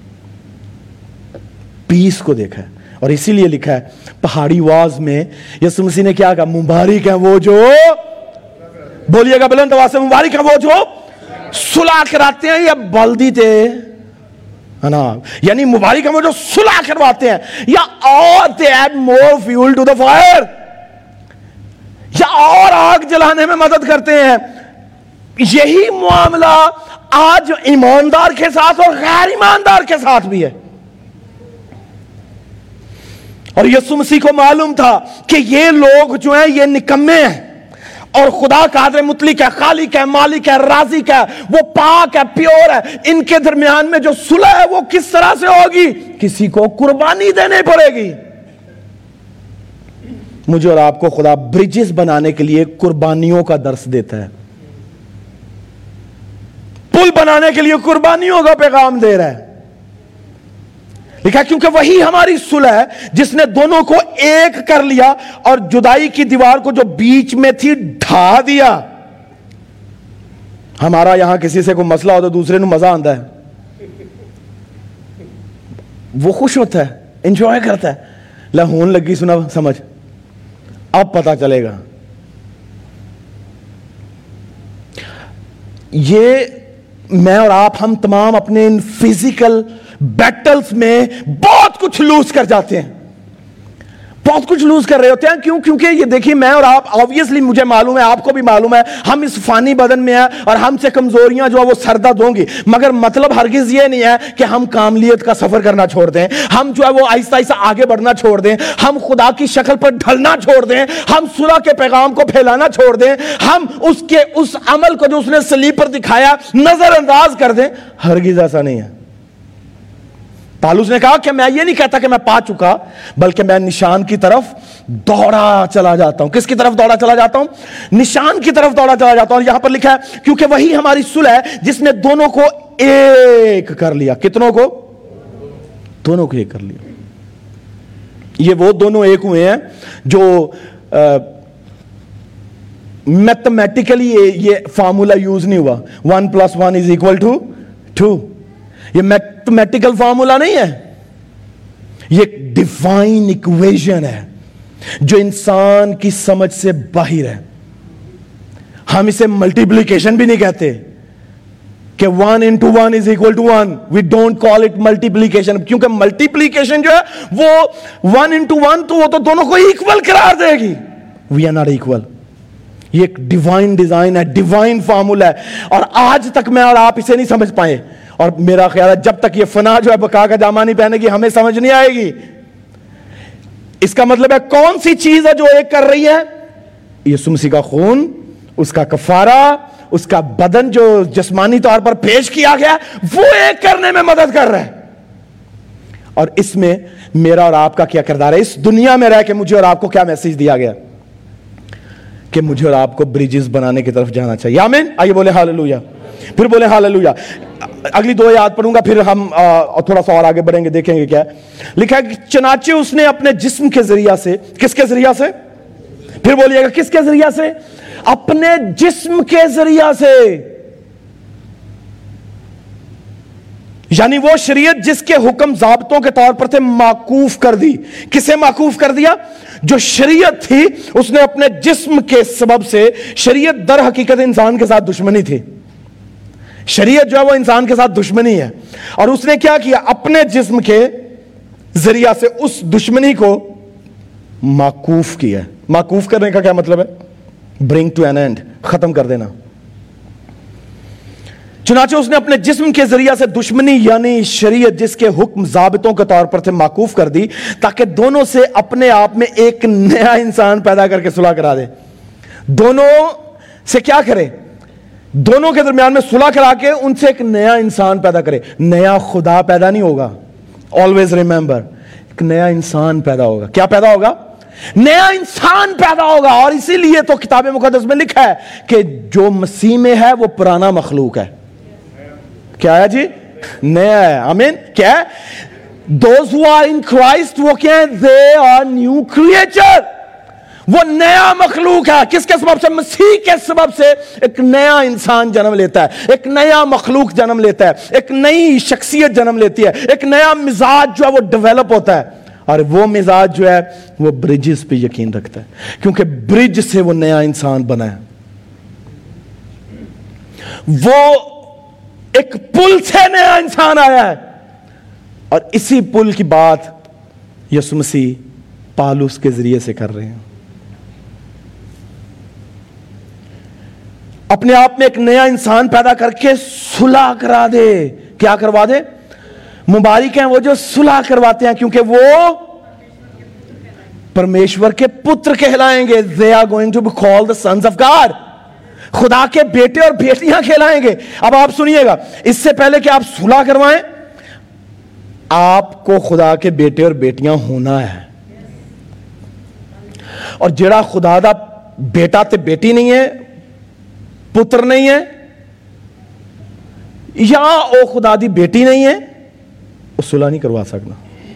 [SPEAKER 1] پیس کو دیکھا ہے. اور اسی لیے لکھا ہے پہاڑی واز میں یسوع مسیح نے کیا کہا؟ مبارک ہیں وہ جو, بولیے گا بلند آواز سے, مبارک ہیں وہ جو صلح کراتے ہیں. یا بلدی تھے نا, یعنی مبارک ہیں وہ جو صلح کرواتے ہیں, یا اور they add more fuel to the fire, یا اور آگ جلانے میں مدد کرتے ہیں. یہی معاملہ آج ایماندار کے ساتھ اور غیر ایماندار کے ساتھ بھی ہے. اور یسوع مسیح کو معلوم تھا کہ یہ لوگ جو ہیں یہ نکمے ہیں, اور خدا قادر مطلق ہے, خالق ہے, مالک ہے, رازق ہے, وہ پاک ہے, پیور ہے. ان کے درمیان میں جو صلح ہے وہ کس طرح سے ہوگی؟ کسی کو قربانی دینے پڑے گی. مجھے اور آپ کو خدا برجز بنانے کے لیے قربانیوں کا درس دیتا ہے, پل بنانے کے لیے قربانیوں کا پیغام دے رہا ہے. لکھا کیونکہ وہی ہماری صلح ہے جس نے دونوں کو ایک کر لیا اور جدائی کی دیوار کو جو بیچ میں تھی ڈھا دیا. ہمارا یہاں کسی سے کوئی مسئلہ ہو تو دوسرے نو مزہ آتا ہے, وہ خوش ہوتا ہے, انجوائے کرتا ہے. لہون لگی سنا سمجھ, اب پتا چلے گا. یہ میں اور آپ, ہم تمام اپنے ان فزیکل بیٹلز میں بہت کچھ لوز کر جاتے ہیں, بہت کچھ لوز کر رہے ہوتے ہیں. کیوں؟ کیونکہ یہ دیکھیے میں اور آپ, آبویسلی مجھے معلوم ہے, آپ کو بھی معلوم ہے, ہم اس فانی بدن میں ہیں اور ہم سے کمزوریاں جو ہے وہ سردرد ہوں گی, مگر مطلب ہرگز یہ نہیں ہے کہ ہم کاملیت کا سفر کرنا چھوڑ دیں, ہم جو ہے وہ آہستہ آہستہ آگے بڑھنا چھوڑ دیں, ہم خدا کی شکل پر ڈھلنا چھوڑ دیں, ہم صلح کے پیغام کو پھیلانا چھوڑ دیں, ہم اس عمل کو جو اس نے صلیب پر دکھایا نظر انداز کر دیں. ہرگز ایسا نہیں ہے. پالوس نے کہا کہ میں یہ نہیں کہتا کہ میں پا چکا, بلکہ میں نشان کی طرف دوڑا چلا جاتا ہوں. کس کی طرف دوڑا چلا جاتا ہوں؟ نشان کی طرف دوڑا چلا جاتا ہوں. اور یہاں پر لکھا ہے کیونکہ وہی ہماری صلح ہے جس نے دونوں کو ایک کر لیا. کتنوں کو؟ دونوں کو ایک کر لیا. یہ وہ دونوں ایک ہوئے ہیں جو میتھمیٹیکلی یہ فارمولا یوز نہیں ہوا 1+1 = 2. یہ میتھمیٹیکل فارمولا نہیں ہے, یہ ایک ڈیوائن ایکویشن ہے جو انسان کی سمجھ سے باہر ہے. ہم اسے ملٹیپلیکیشن بھی نہیں کہتے کہ 1 into 1 is equal to 1. We don't call it multiplication, کیونکہ multiplication جو ہے وہ 1 into 1 تو وہ تو دونوں کو equal قرار دے گی. We are not equal. یہ ایک ڈیوائن ڈیزائن ہے, ڈیوائن فارمولا ہے, اور آج تک میں اور آپ اسے نہیں سمجھ پائے, اور میرا خیال ہے جب تک یہ فنا جو ہے بقا کا جامہ نہیں پہنے گی ہمیں سمجھ نہیں آئے گی. اس کا مطلب ہے کون سی چیز ہے جو ایک کر رہی ہے؟ یسوع مسیح کا خون, اس کا کفارہ, اس کا بدن جو جسمانی طور پر پیش کیا گیا, وہ ایک کرنے میں مدد کر رہا ہے. اور اس میں میرا اور آپ کا کیا کردار ہے؟ اس دنیا میں رہ کے مجھے اور آپ کو کیا میسج دیا گیا کہ مجھے اور آپ کو بریجز بنانے کی طرف جانا چاہیے. آمین. آئیے بولے ہاللویا, پھر بولے ہاللویا. اگلی 2 آیات پڑھوں گا, پھر ہم تھوڑا سا اور آگے بڑھیں گے, دیکھیں گے کیا ہے. لکھا ہے کہ چنانچہ اس نے اپنے جسم کے ذریعہ سے, کس کے ذریعہ سے؟ پھر بولیے گا کس کے ذریعہ سے؟ اپنے جسم کے ذریعہ سے. یعنی وہ شریعت جس کے حکم ضابطوں کے طور پر تھے معکوف کر دی. کسے معکوف کر دیا؟ جو شریعت تھی اس نے اپنے جسم کے سبب سے, شریعت در حقیقت انسان کے ساتھ دشمنی تھی. شریعت جو ہے وہ انسان کے ساتھ دشمنی ہے, اور اس نے کیا کیا؟ اپنے جسم کے ذریعہ سے اس دشمنی کو معکوف کیا. معکوف کرنے کا کیا مطلب ہے؟ برنگ ٹو این اینڈ, ختم کر دینا. چنانچہ اس نے اپنے جسم کے ذریعہ سے دشمنی یعنی شریعت جس کے حکم ضابطوں کے طور پر تھے معکوف کر دی, تاکہ دونوں سے اپنے آپ میں ایک نیا انسان پیدا کر کے صلح کرا دے. دونوں سے کیا کرے؟ دونوں کے درمیان میں صلح کرا کے ان سے ایک نیا انسان پیدا کرے. نیا خدا پیدا نہیں ہوگا, آلویز ریممبر, ایک نیا انسان پیدا ہوگا. کیا پیدا ہوگا؟ نیا انسان پیدا ہوگا. اور اسی لیے تو کتاب مقدس میں لکھا ہے کہ جو مسیح میں ہے وہ پرانا مخلوق ہے. کیا ہے جی؟ نیا ہے. آمین. کیا ہے؟ Those who are in Christ وہ کیا ہے؟ They are new creature. وہ نیا مخلوق ہے. کس کے سبب سے؟ مسیح کے سبب سے ایک نیا انسان جنم لیتا ہے, ایک نیا مخلوق جنم لیتا ہے, ایک نئی شخصیت جنم لیتی ہے, ایک نیا مزاج جو ہے وہ ڈیولپ ہوتا ہے. اور وہ مزاج جو ہے وہ بریجز پہ یقین رکھتا ہے, کیونکہ برج سے وہ نیا انسان بنا ہے. وہ ایک پل سے نیا انسان آیا ہے, اور اسی پل کی بات یسوع مسیح پالوس کے ذریعے سے کر رہے ہیں. اپنے آپ میں ایک نیا انسان پیدا کر کے صلح کرا دے. کیا کروا دے؟ مبارک ہیں وہ جو صلح کرواتے ہیں, کیونکہ وہ پرمیشور کے پتر کہلائیں گے. They are going to be called the sons of God. خدا کے بیٹے اور بیٹیاں کہلائیں گے. اب آپ سنیے گا, اس سے پہلے کہ آپ صلح کروائیں, آپ کو خدا کے بیٹے اور بیٹیاں ہونا ہے. اور جڑا خدا دا بیٹا تے بیٹی نہیں ہے, پتر نہیں ہے, یا او خدا دی بیٹی نہیں ہے, وہ صلح نہیں کروا سکنا.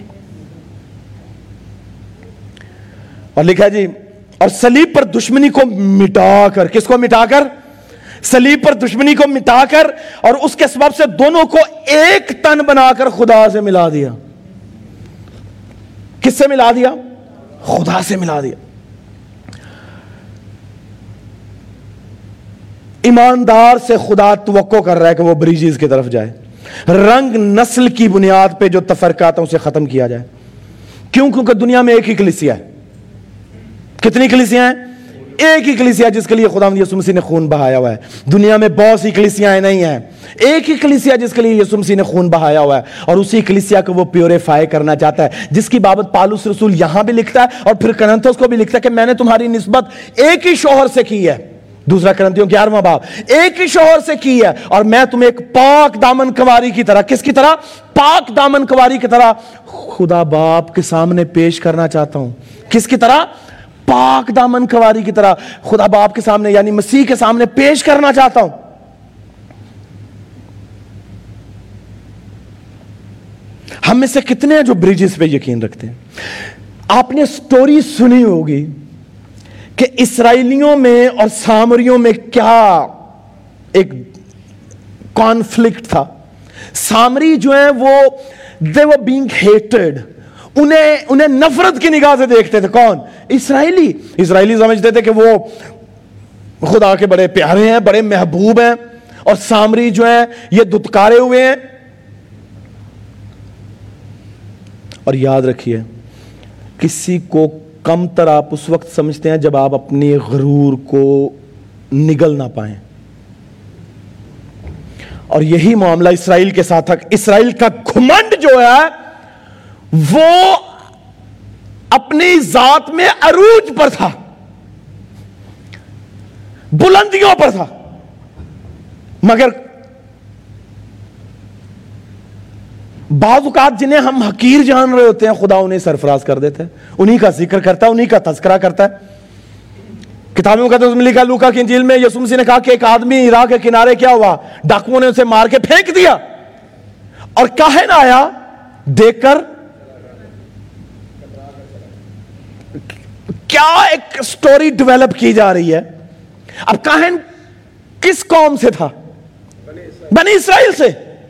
[SPEAKER 1] اور لکھا جی, اور صلیب پر دشمنی کو مٹا کر, کس کو مٹا کر؟ صلیب پر دشمنی کو مٹا کر, اور اس کے سبب سے دونوں کو ایک تن بنا کر خدا سے ملا دیا. کس سے ملا دیا؟ خدا سے ملا دیا. ایماندار سے خدا توقع کر رہا ہے کہ وہ بریجز کی طرف جائے. رنگ نسل کی بنیاد پہ جو تفرقات ہیں اسے ختم کیا جائے. کیوں؟ کیونکہ دنیا میں ایک ہی کلیسیا ہے. کتنی کلیسیاں ہیں؟ ایک ہی کلیسیا جس کے لیے خداوند یسوع مسیح نے خون بہایا ہوا ہے. دنیا میں بہت سی کلیسیاں نہیں ہیں, ایک ہی کلیسیا جس کے لیے یسوع مسیح نے خون بہایا ہوا ہے, اور اسی کلیسیا کو وہ پیوریفائی کرنا چاہتا ہے, جس کی بابت پالوس رسول یہاں بھی لکھتا ہے اور پھر کرنتھوس کو بھی لکھتا ہے کہ میں نے تمہاری نسبت ایک ہی شوہر سے کی ہے. دوسرا کرنتھیوں 11واں باب, ایک ہی شوہر سے کی ہے, اور میں تمہیں ایک پاک دامن کنواری کی طرح, کس کی طرح؟ پاک دامن کنواری کی طرح خدا باپ کے سامنے پیش کرنا چاہتا ہوں. کس کی طرح؟ پاک دامن کنواری کی طرح خدا باپ کے سامنے یعنی مسیح کے سامنے پیش کرنا چاہتا ہوں. ہم میں سے کتنے ہیں جو بریجز پہ یقین رکھتے ہیں؟ آپ نے سٹوری سنی ہوگی کہ اسرائیلیوں میں اور سامریوں میں کیا ایک کانفلکٹ تھا. سامری جو ہیں وہ they were being hated, انہیں نفرت کی نگاہ سے دیکھتے تھے. کون؟ اسرائیلی سمجھتے تھے کہ وہ خدا کے بڑے پیارے ہیں, بڑے محبوب ہیں, اور سامری جو ہیں یہ دھتکارے ہوئے ہیں. اور یاد رکھیے, کسی کو کم تر آپ اس وقت سمجھتے ہیں جب آپ اپنی غرور کو نگل نہ پائیں. اور یہی معاملہ اسرائیل کے ساتھ تھا. اسرائیل کا گھمنڈ جو ہے وہ اپنی ذات میں عروج پر تھا, بلندیوں پر تھا, مگر بعض اوقات جنہیں ہم حقیر جان رہے ہوتے ہیں خدا انہیں سرفراز کر دیتا ہے, انہی کا ذکر کرتا ہے, انہی کا تذکرہ کرتا ہے. کتاب مقدس میں لکھا لوکا کی انجیل میں یسوع مسیح نے کہا کہ ایک آدمی ہیرا کے کنارے کیا ہوا, ڈاکوؤں نے اسے مار کے پھینک دیا, اور کاہن آیا دیکھ کر. کیا ایک سٹوری ڈیولپ کی جا رہی ہے. اب کاہن کس قوم سے تھا؟ بنی اسرائیل سے.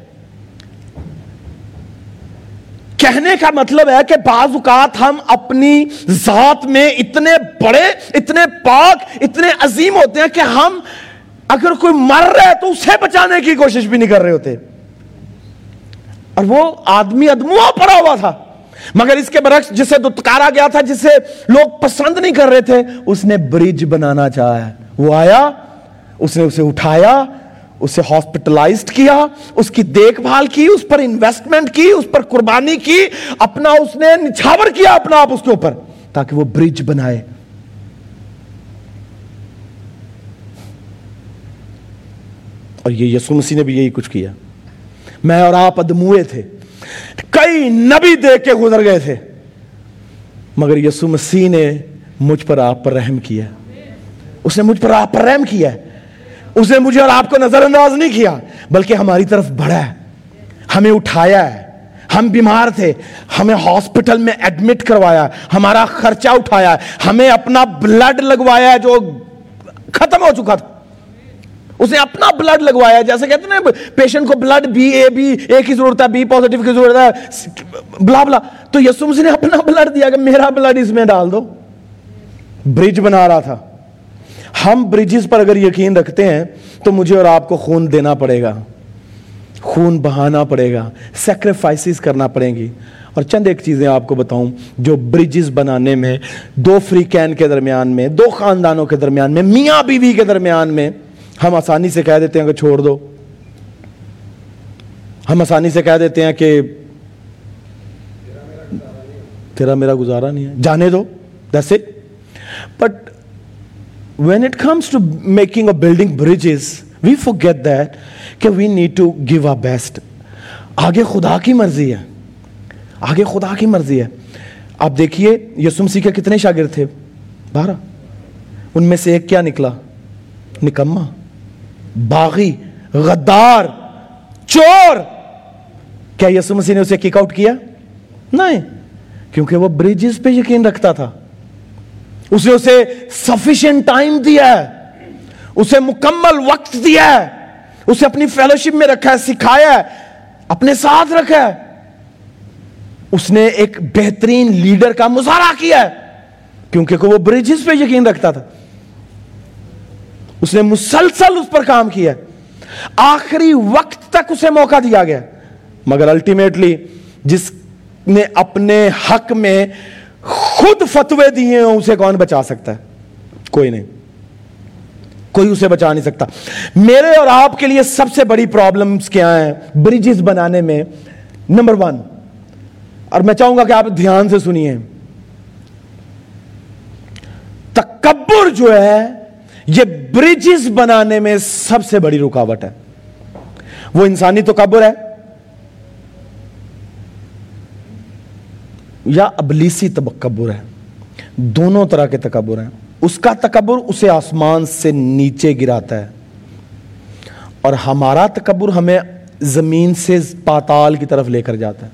[SPEAKER 1] کہنے کا مطلب ہے کہ بعض اوقات ہم اپنی ذات میں اتنے بڑے, اتنے پاک, اتنے عظیم ہوتے ہیں کہ ہم اگر کوئی مر رہا ہے تو اسے بچانے کی کوشش بھی نہیں کر رہے ہوتے. اور وہ آدمی ادموا پڑا ہوا تھا, مگر اس کے برعکس جسے دتکارا گیا تھا, جسے لوگ پسند نہیں کر رہے تھے, اس نے برج بنانا چاہا ہے. وہ آیا, اس نے اسے اٹھایا, اسے ہاسپٹلائزڈ کیا, اس کی دیکھ بھال کی, اس پر انویسٹمنٹ کی, اس پر قربانی کی, اپنا اس نے نچھاور کیا اپنا آپ اس کے اوپر تاکہ وہ برج بنائے. اور یہ یسوع مسیح نے بھی یہی کچھ کیا. میں اور آپ ادموئے تھے, کئی نبی دیکھ کے گزر گئے تھے, مگر یسوع مسیح نے مجھ پر آپ پر رحم کیا. اس نے مجھ پر آپ پر رحم کیا ہے. اس نے مجھے اور آپ کو نظر انداز نہیں کیا, بلکہ ہماری طرف بڑھا ہے, ہمیں اٹھایا ہے. ہم بیمار تھے, ہمیں ہاسپٹل میں ایڈمٹ کروایا, ہمارا خرچہ اٹھایا, ہمیں اپنا بلڈ لگوایا جو ختم ہو چکا تھا. اس نے اپنا بلڈ لگوایا. جیسے کہتے ہیں نا پیشنٹ کو بلڈ بی اے کی ضرورت ہے, بی پازیٹیو کی ضرورت ہے, بلا بلا, تو یسوع مسیح نے اپنا بلڈ دیا کہ میرا بلڈ اس میں ڈال دو. برج بنا رہا تھا. ہم بریجز پر اگر یقین رکھتے ہیں تو مجھے اور آپ کو خون دینا پڑے گا, خون بہانا پڑے گا, سیکریفائسز کرنا پڑیں گی. اور چند ایک چیزیں آپ کو بتاؤں جو بریجز بنانے میں, دو فریقین کے درمیان میں, دو خاندانوں کے درمیان میں, میاں بیوی کے درمیان میں, ہم آسانی سے کہہ دیتے ہیں کہ چھوڑ دو, ہم آسانی سے کہہ دیتے ہیں کہ تیرا میرا گزارا نہیں ہے, جانے دو, that's it. But when it comes to making or building bridges, we forget that کہ we need to give our best. آگے خدا کی مرضی ہے, آگے خدا کی مرضی ہے. آپ دیکھیے یسوع مسیح کے کتنے شاگرد تھے؟ 12. ان میں سے ایک کیا نکلا؟ نکما, باغی, غدار, چور. کیا یسوع مسیح نے اسے کک آؤٹ کیا؟ نہیں, کیونکہ وہ بریجز پہ یقین رکھتا تھا. اس نے اسے سفیشینٹ ٹائم دیا ہے, اسے مکمل وقت دیا ہے, اسے اپنی فیلوشپ میں رکھا ہے, سکھایا ہے, اپنے ساتھ رکھا ہے. اس نے ایک بہترین لیڈر کا مظاہرہ کیا ہے کیونکہ وہ بریجز پہ یقین رکھتا تھا. اس نے مسلسل اس پر کام کیا, آخری وقت تک اسے موقع دیا گیا. مگر الٹیمیٹلی جس نے اپنے حق میں خود فتوے دیے ہیں اسے کون بچا سکتا ہے؟ کوئی نہیں, کوئی اسے بچا نہیں سکتا. میرے اور آپ کے لیے سب سے بڑی پرابلمز کیا ہیں بریجز بنانے میں؟ نمبر 1, اور میں چاہوں گا کہ آپ دھیان سے سنیے, تکبر جو ہے یہ بریجز بنانے میں سب سے بڑی رکاوٹ ہے. وہ انسانی تکبر ہے یا ابلیسی تکبر ہے, دونوں طرح کے تکبر ہیں. اس کا تکبر اسے آسمان سے نیچے گراتا ہے, اور ہمارا تکبر ہمیں زمین سے پاتال کی طرف لے کر جاتا ہے.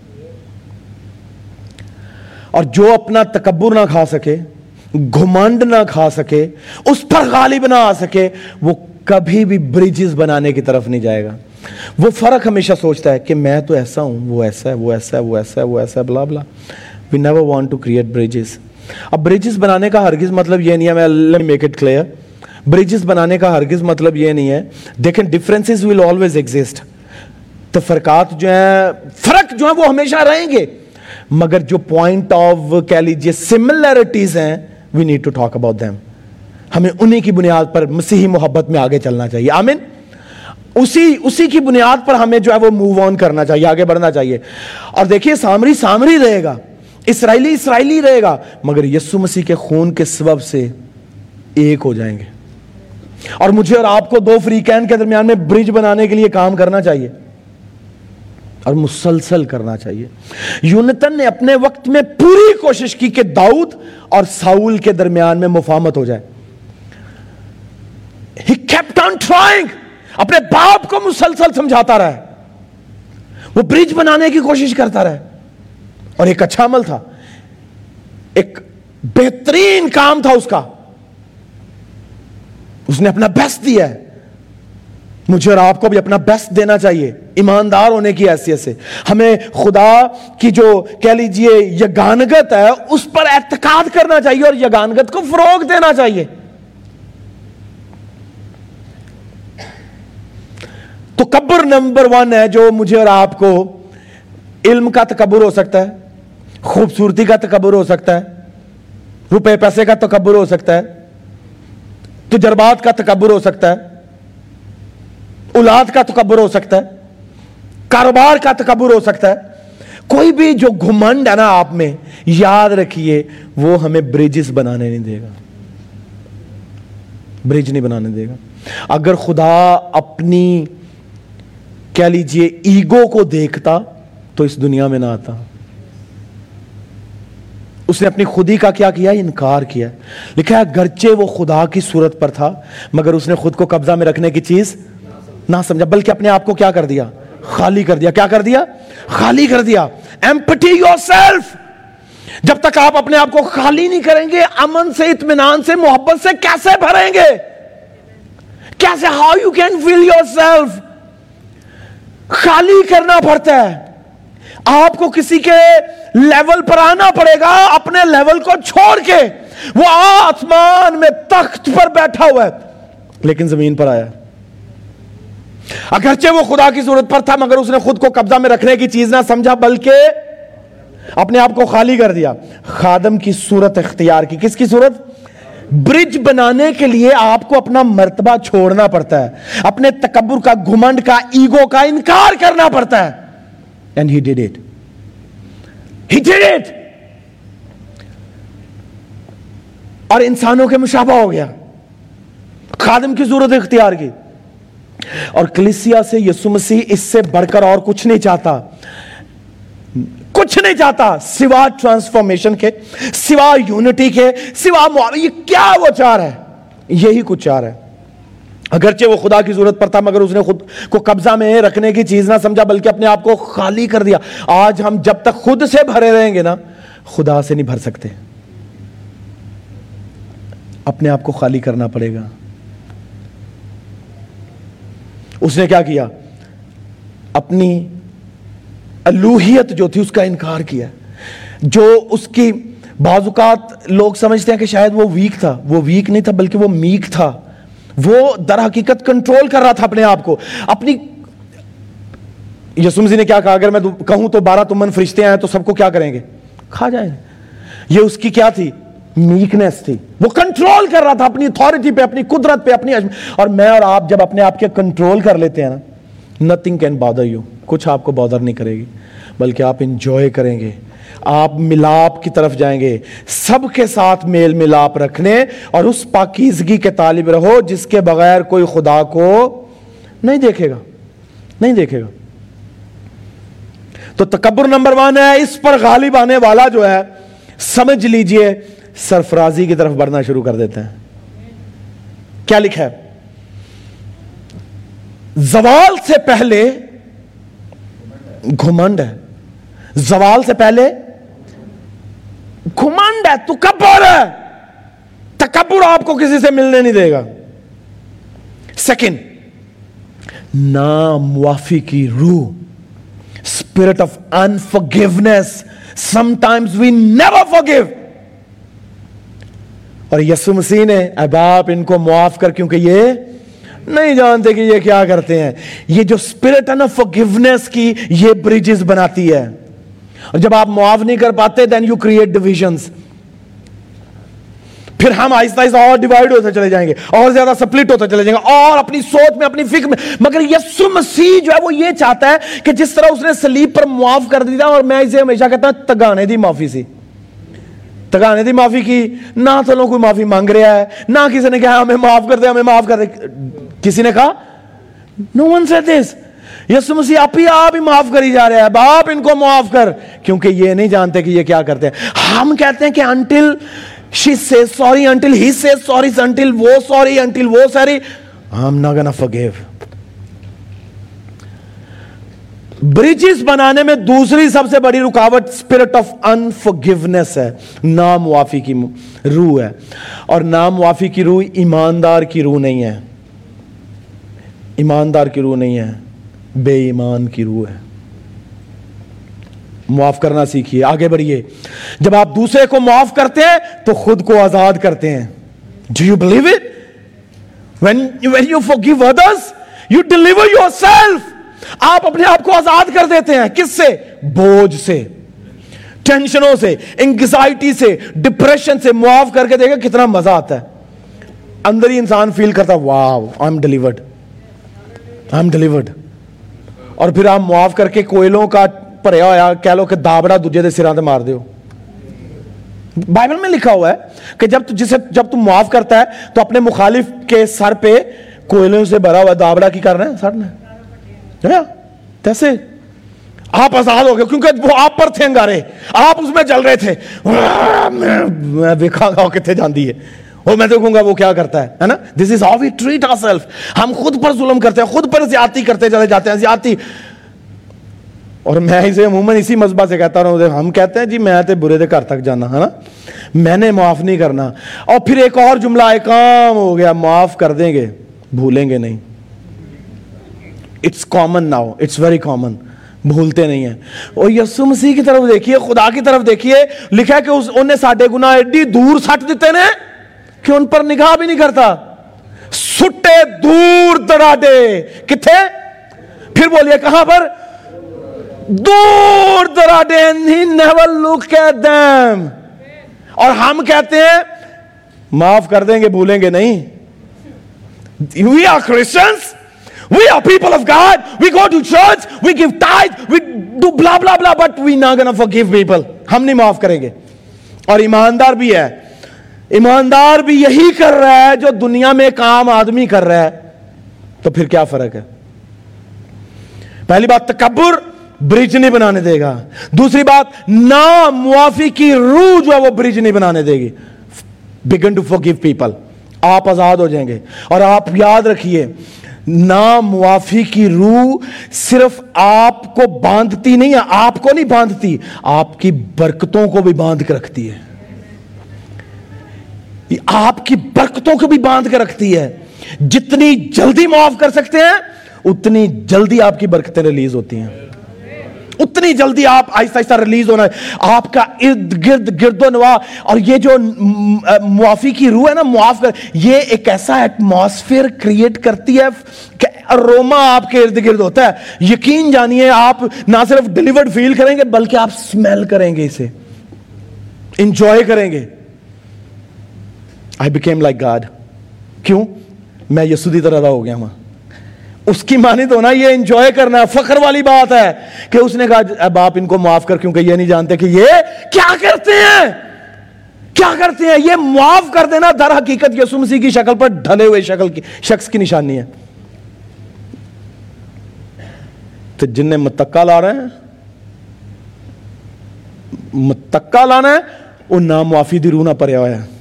[SPEAKER 1] اور جو اپنا تکبر نہ کھا سکے, گھمنڈ نہ کھا سکے, اس پر غالب نہ آ سکے, وہ کبھی بھی بریجز بنانے کی طرف نہیں جائے گا. وہ فرق ہمیشہ سوچتا ہے کہ میں تو ایسا ہوں, وہ ایسا ہے, وہ ایسا ہے, وہ ایسا ہے, وہ ایسا ہے, بلا بلا. We never want to create bridges. اب bridges بنانے کا ہرگز مطلب یہ نہیں ہے, میں let me make it clear, bridges बनाने का हरगिज मतलब ये नहीं है, देखें डिफरेंसेस विल ऑलवेज एग्जिस्ट, तफरकात जो है, फर्क जो है वो हमेशा रहेंगे, मगर जो पॉइंट ऑफ कह लीजिए सिमिलैरिटीज हैं, we need to talk about them. हमें उन्हीं की बुनियाद पर मसीही मोहब्बत में आगे चलना चाहिए, आमीन। उसी की बुनियाद पर हमें जो है वो मूव ऑन करना चाहिए, आगे बढ़ना चाहिए। और देखिए सामरी सामरी रहेगा, इसराइली इसराइली रहेगा, मगर यीशु मसीह के खून के सबब से एक हो जाएंगे। और मुझे और आपको दो फ्रीकैन के दरमियान में ब्रिज बनाने के लिए काम करना चाहिए और मुसलसल करना चाहिए। यूनतन ने अपने वक्त में पूरी कोशिश की कि दाऊद और साउल के दरमियान में मुफाहमत हो जाए। He kept on trying, अपने बाप को मुसलसल समझाता रहा, वो ब्रिज बनाने की कोशिश करता रहा, और एक अच्छा अमल था, एक बेहतरीन काम था उसका, उसने अपना बेस्ट दिया है। मुझे और आपको भी अपना बेस्ट देना चाहिए, ईमानदार होने की हैसियत से। हमें खुदा की जो कह लीजिए यगानगत है उस पर एतकाद करना चाहिए और यगानगत को फरोग देना चाहिए। तो तकब्बुर नंबर 1 है जो मुझे और आपको, इल्म का तकब्बुर हो सकता है, खूबसूरती का तकब्बुर हो सकता है, रुपए पैसे का तकब्बुर हो सकता है, तजर्बात का तकब्बुर हो सकता है, औलाद का तकब्बुर हो सकता है, कारोबार का तकब्बुर हो सकता है। कोई भी जो घुमंड है ना आप में, याद रखिए वो हमें ब्रिजेस बनाने नहीं देगा, ब्रिज नहीं बनाने देगा। अगर खुदा अपनी कह लीजिए ईगो को देखता तो इस दुनिया में ना आता। उसने अपनी खुदी का क्या किया? इनकार किया। लिखा है गरचे वो खुदा की सूरत पर था मगर उसने खुद को कब्जा में रखने की चीज ना समझा, बल्कि अपने आप को क्या कर दिया? खाली कर दिया। क्या कर दिया? खाली कर दिया। Empty yourself. जब तक आप अपने आप को खाली नहीं करेंगे, अमन से, इत्मीनान से, मोहब्बत से कैसे भरेंगे? कैसे? How you can fill yourself? खाली करना पड़ता है। आपको किसी के लेवल पर आना पड़ेगा, अपने लेवल को छोड़ के। वो आसमान में तख्त पर बैठा हुआ है लेकिन जमीन पर आया। अगरचे वो खुदा की सूरत पर था मगर उसने खुद को कब्जा में रखने की चीज ना समझा, बल्कि अपने आप को खाली कर दिया। खादम की सूरत इख्तियार की। किसकी सूरत? ब्रिज बनाने के लिए आपको अपना मर्तबा छोड़ना पड़ता है, अपने तकब्बुर का, घुमंड का, ईगो का इनकार करना पड़ता है। And he did it. He did it. और इंसानों के मुशाबा हो गया, खादिम की सूरत इख्तियार की। और कलीसिया से यीशु मसीह इससे बढ़कर और कुछ नहीं चाहता, कुछ नहीं चाहता सिवा ट्रांसफॉर्मेशन के, सिवा यूनिटी के, सिवा ये क्या वो चाह रहा है? यही कुछ चाह रहा है। अगरचे वो खुदा की जरूरत पर था मगर उसने खुद को कब्जा में रखने की चीज ना समझा, बल्कि अपने आप को खाली कर दिया। आज हम जब तक खुद से भरे रहेंगे ना, खुदा से नहीं भर सकते। अपने आप को खाली करना पड़ेगा। उसने क्या किया? अपनी अलूहियत जो थी उसका इनकार किया। जो उसकी बाजुकात लोग समझते हैं कि शायद वो वीक था, वो वीक नहीं था बल्कि वो मीक था। वो दर हकीकत कंट्रोल कर रहा था अपने आप को। अपनी यीशु मसीह ने क्या कहा? अगर मैं कहूं तो 12 तुमन फरिश्ते आए तो सबको क्या करेंगे? खा जाएंगे। ये उसकी क्या थी? मीकनेस थी। वो कंट्रोल कर रहा था अपनी अथॉरिटी पे, अपनी कुदरत पे, अपनी। और मैं और आप जब अपने आप के कंट्रोल कर लेते हैं ना, नथिंग कैन बॉदर यू। कुछ आपको बॉदर नहीं करेगी, बल्कि आप इंजॉय करेंगे। आप मिलाप की तरफ जाएंगे, सबके साथ मेल मिलाप रखने और उस पाकीज़गी के तालिब रहो जिसके बगैर कोई खुदा को नहीं देखेगा, नहीं देखेगा। तो तकब्बुर नंबर 1 है। इस पर गालिब आने वाला जो है, समझ लीजिए सरफराजी की तरफ बढ़ना शुरू कर देते हैं। क्या लिखा है? जवाल से पहले घुमंड है। जवाल से पहले घुमंड है, तकब्बुर है। तकब्बुर आपको किसी से मिलने नहीं देगा। सेकंड, ना मुआफी की रूह, spirit of unforgiveness. Sometimes we never forgive. اور یسوع مسیح نے اے باپ ان کو معاف کر کیونکہ یہ نہیں جانتے کہ یہ کیا کرتے ہیں. یہ جو اسپرٹ ہے نا forgiveness کی, یہ بریجز بناتی ہے. اور جب آپ معاف نہیں کر پاتے then you create divisions. پھر ہم آہستہ آہستہ اور ڈیوائڈ ہوتے چلے جائیں گے, اور زیادہ سپلٹ ہوتے چلے جائیں گے, اور اپنی سوچ میں, اپنی فکر میں. مگر یسوع مسیح جو ہے وہ یہ چاہتا ہے کہ جس طرح اس نے صلیب پر معاف کر دیا, اور میں اسے ہمیشہ کہتا ہوں تگانے دی معافی سی, تگانے دی معافی کی. نہ تو کوئی معافی مانگ رہا ہے, نہ کسی نے کہا ہمیں معاف کر دے, ہمیں معاف کر دے. کسی نے کہا no one said this. یسوع مسیح آپ ہی معاف کری جا رہا ہے, باپ ان کو معاف کر, کیونکہ یہ نہیں جانتے کہ یہ کیا کرتے ہیں. ہم کہتے ہیں کہ until she says sorry, until he says sorry, until وہ sorry, until وہ sorry, I'm not gonna forgive. Bridges بنانے میں دوسری سب سے بڑی رکاوٹ اسپرٹ آف انفورگیونیس ہے, نامعافی کی روح ہے. اور نامعافی کی روح ایماندار کی روح نہیں ہے, ایماندار کی روح نہیں ہے, بے ایمان کی روح ہے. معاف کرنا سیکھیے, آگے بڑھیے. جب آپ دوسرے کو معاف کرتے ہیں تو خود کو آزاد کرتے ہیں. Do you believe it? When you forgive others, you deliver yourself. آپ اپنے آپ کو آزاد کر دیتے ہیں. کس سے؟ بوجھ سے, ٹینشنوں سے, انگزائٹی سے, ڈپریشن سے. معاف کر کے دیکھیں کتنا مزہ آتا ہے. اندر ہی انسان فیل کرتا ہے واو I'm delivered. اور پھر آپ معاف کر کے کوئلوں کا بھریا ہوا کہہ لو کہ دابڑا دوجے دے سراں تے مار دیو. بائبل میں لکھا ہوا ہے کہ جب تم معاف کرتا ہے تو اپنے مخالف کے سر پہ کوئلوں سے بھرا ہوا دابڑا کی کرنا ہے, سڑنا ہے. کیسے آپ آزاد ہو گئے, کیونکہ وہ آپ پر تھے انگارے, آپ اس میں چل رہے تھے. میں دیکھا گا کتنے جاندی ہے, اور میں دیکھوں گا وہ کیا کرتا ہے نا. This is how we treat our self. ہم خود پر ظلم کرتے ہیں, خود پر زیادتی کرتے چلے جاتے ہیں, زیادتی. اور میں اسے عموماً اسی مذہب سے کہتا ہوں, ہم کہتے ہیں جی میں تے برے دے گھر تک جانا ہے نا, میں نے معاف نہیں کرنا. اور پھر ایک اور جملہ ایک کام ہو گیا, معاف کر دیں گے بھولیں گے نہیں. It's common now, it's very common, بھولتے نہیں ہیں. اور یسوع مسیح کی طرف دیکھیے, خدا کی طرف دیکھیے, لکھا ہے کہ انہوں نے ساڈے گناہ ایڈی دور سٹ دیتے نے کہ ان پر نگاہ بھی نہیں کرتا. سٹے دور دراڈے, کتھے؟ پھر بولیے کہاں پر؟ دور دراڈے. He never look at them. اور ہم کہتے ہیں معاف کر دیں گے بھولیں گے نہیں. We are Christians. We are people of God. We go to church. We give tithe. We do blah blah blah. But we not gonna forgive people. ہم نہیں معاف کریں گے. اور ایماندار بھی ہے, ایماندار بھی یہی کر رہا ہے جو دنیا میں ایک عام آدمی کر رہا ہے. تو پھر کیا فرق ہے؟ پہلی بات, تکبر برج نہیں بنانے دے گا. دوسری بات, نامعافی کی روح جو ہے وہ برج نہیں بنانے دے گی. begin to forgive people. آپ آزاد ہو جائیں گے. اور آپ یاد رکھیے, نامعافی کی روح صرف آپ کو باندھتی نہیں ہے, آپ کو نہیں باندھتی, آپ کی برکتوں کو بھی باندھ کے رکھتی ہے. آپ کی برکتوں کو بھی باندھ کے رکھتی ہے. جتنی جلدی معاف کر سکتے ہیں اتنی جلدی آپ کی برکتیں ریلیز ہوتی ہیں, اتنی جلدی آپ آہستہ آہستہ ریلیز ہونا ہے. آپ کا ارد گرد گرد و نواح. اور یہ جو معافی کی روح ہے نا, معاف کر, یہ ایک ایسا ایٹماسفیئر کریٹ کرتی ہے کہ اروما آپ کے ارد گرد ہوتا ہے. یقین جانیے, آپ نہ صرف ڈیلیورڈ فیل کریں گے بلکہ آپ اسمیل کریں گے, اسے انجوائے کریں گے. I became like God. کیوں؟ میں یسوع دی طرح ہو گیا ہوں. اس کی مانی تو نا یہ انجوائے کرنا ہے. فخر والی بات ہے کہ اس نے کہا باپ ان کو معاف کر, کیونکہ یہ نہیں جانتے کہ یہ کیا کرتے ہیں, کیا کرتے ہیں. یہ معاف کر دینا در حقیقت یسوع مسیح کی شکل پر ڈھلے ہوئے شخص کی نشانی ہے. تو جن نے متقا لا رہے ہیں, متقا لانا ہے, وہ نامعافی دی روح نہ پریا ہوا ہے.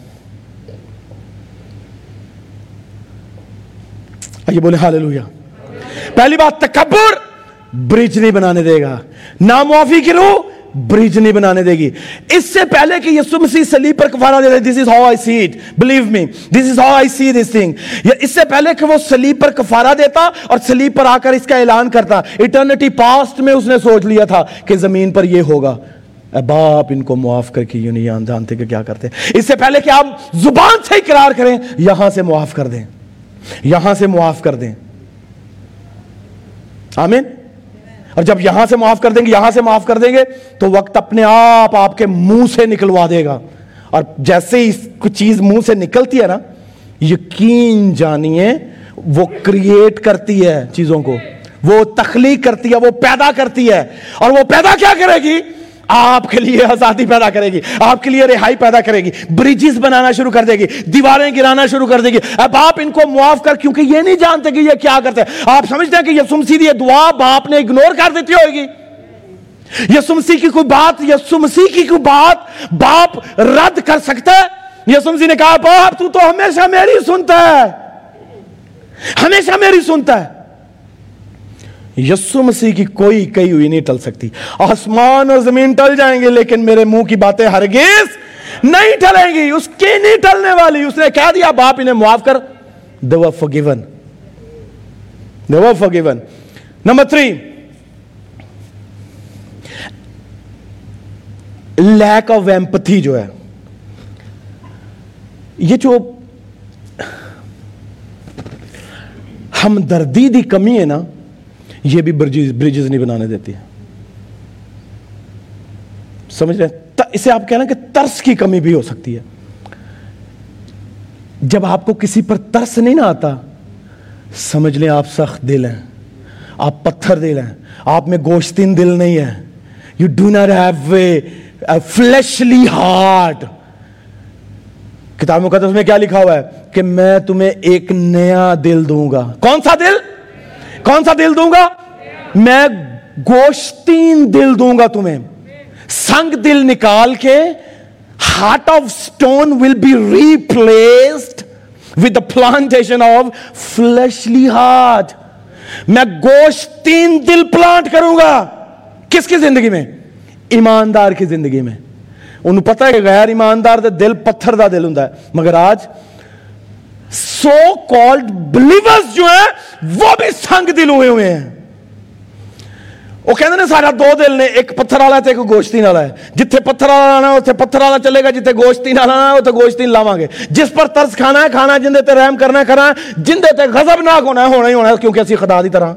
[SPEAKER 1] آئیے بولے ہاللیلویا. پہلی بات, تکبر برج نہیں بنانے دے گا. نامعافی کی روح برج نہیں بنانے دے گی. اس سے پہلے کہ یسوع مسیح صلیب پر کفارہ دے, this is how I see it, believe me, this is how I see this thing. اس سے پہلے کہ وہ صلیب پر کفارہ دیتا اور صلیب پر آ کر اس کا اعلان کرتا, ایٹرنٹی پاسٹ میں اس نے سوچ لیا تھا کہ زمین پر یہ ہوگا. اے باپ ان کو معاف کر کے یوں نہیں جانتے کہ کیا کرتے ہیں. اس سے پہلے کہ آپ زبان سے اقرار کریں, یہاں سے معاف کر دیں, یہاں سے معاف کر دیں. آمین. اور جب یہاں سے معاف کر دیں گے, یہاں سے معاف کر دیں گے, تو وقت اپنے آپ کے منہ سے نکلوا دے گا. اور جیسے ہی کوئی چیز منہ سے نکلتی ہے نا, یقین جانیے وہ کریٹ کرتی ہے چیزوں کو, وہ تخلیق کرتی ہے, وہ پیدا کرتی ہے. اور وہ پیدا کیا کرے گی؟ آپ کے لیے آزادی پیدا کرے گی, آپ کے لیے رہائی پیدا کرے گی, بریجز بنانا شروع کر دے گی, دیواریں گرانا شروع کر دے گی. اب آپ ان کو معاف کر, کیونکہ یہ نہیں جانتے کہ یہ کیا کرتے ہیں. آپ سمجھتے ہیں کہ یسوع مسیح کی یہ دعا باپ نے اگنور کر دیتی ہوگی. یسوع مسیح کی کوئی بات, یسوع مسیح کی کوئی بات باپ رد کر سکتا ہے؟ یسوع مسیح نے کہا باپ تو ہمیشہ میری سنتا ہے, ہمیشہ میری سنتا ہے. یسوع مسیح کی کوئی کہی ہوئی نہیں ٹل سکتی. آسمان اور زمین ٹل جائیں گے لیکن میرے منہ کی باتیں ہرگز نہیں ٹلیں گی. اس کی نہیں ٹلنے والی. اس نے کہہ دیا باپ انہیں معاف کر. They were forgiven. They were forgiven. Number 3, lack of empathy جو ہے, یہ جو ہمدردی دی کمی ہے نا, یہ بھی بریجز نہیں بنانے دیتی ہے. سمجھ رہے ہیں؟ اسے آپ کہنا کہ ترس کی کمی بھی ہو سکتی ہے. جب آپ کو کسی پر ترس نہیں نہ آتا, سمجھ لیں آپ سخت دل ہیں, آپ پتھر دل ہیں, آپ میں گوشتین دل نہیں ہے. You do not have a fleshly heart. کتاب مقدس میں کیا لکھا ہوا ہے کہ میں تمہیں ایک نیا دل دوں گا. کون سا دل؟ کون سا دل دوں گا؟ میں گوشتین دل دوں گا تمہیں. سنگ دل نکال کے heart of stone will be replaced with the plantation of fleshly heart. میں گوشتین دل پلانٹ کروں گا. کس کی زندگی میں؟ ایماندار کی زندگی میں. انہوں پتہ ہے کہ غیر ایماندار دے دل پتھر دا دل ہوندا ہے, مگر آج سو کالڈ بلیورز جو ہیں وہ بھی سنگ دل ہوئے ہیں. وہ کہتے ہیں سارا دو دل نے, ایک پتھر والا ہے ایک گوشتین والا ہے. جتھے پتھر والا آنا ہے پتھر والا چلے گا, جتھے گوشتین والا آنا ہے گوشتین لاواں گے. جس پر ترس کھانا ہے کھانا, جن دے تے رحم کرنا ہے کرنا ہے, جن دے تے غضبناک ہونا ہے ہونا ہی ہونا ہے, کیونکہ اسی خدا دی طرح.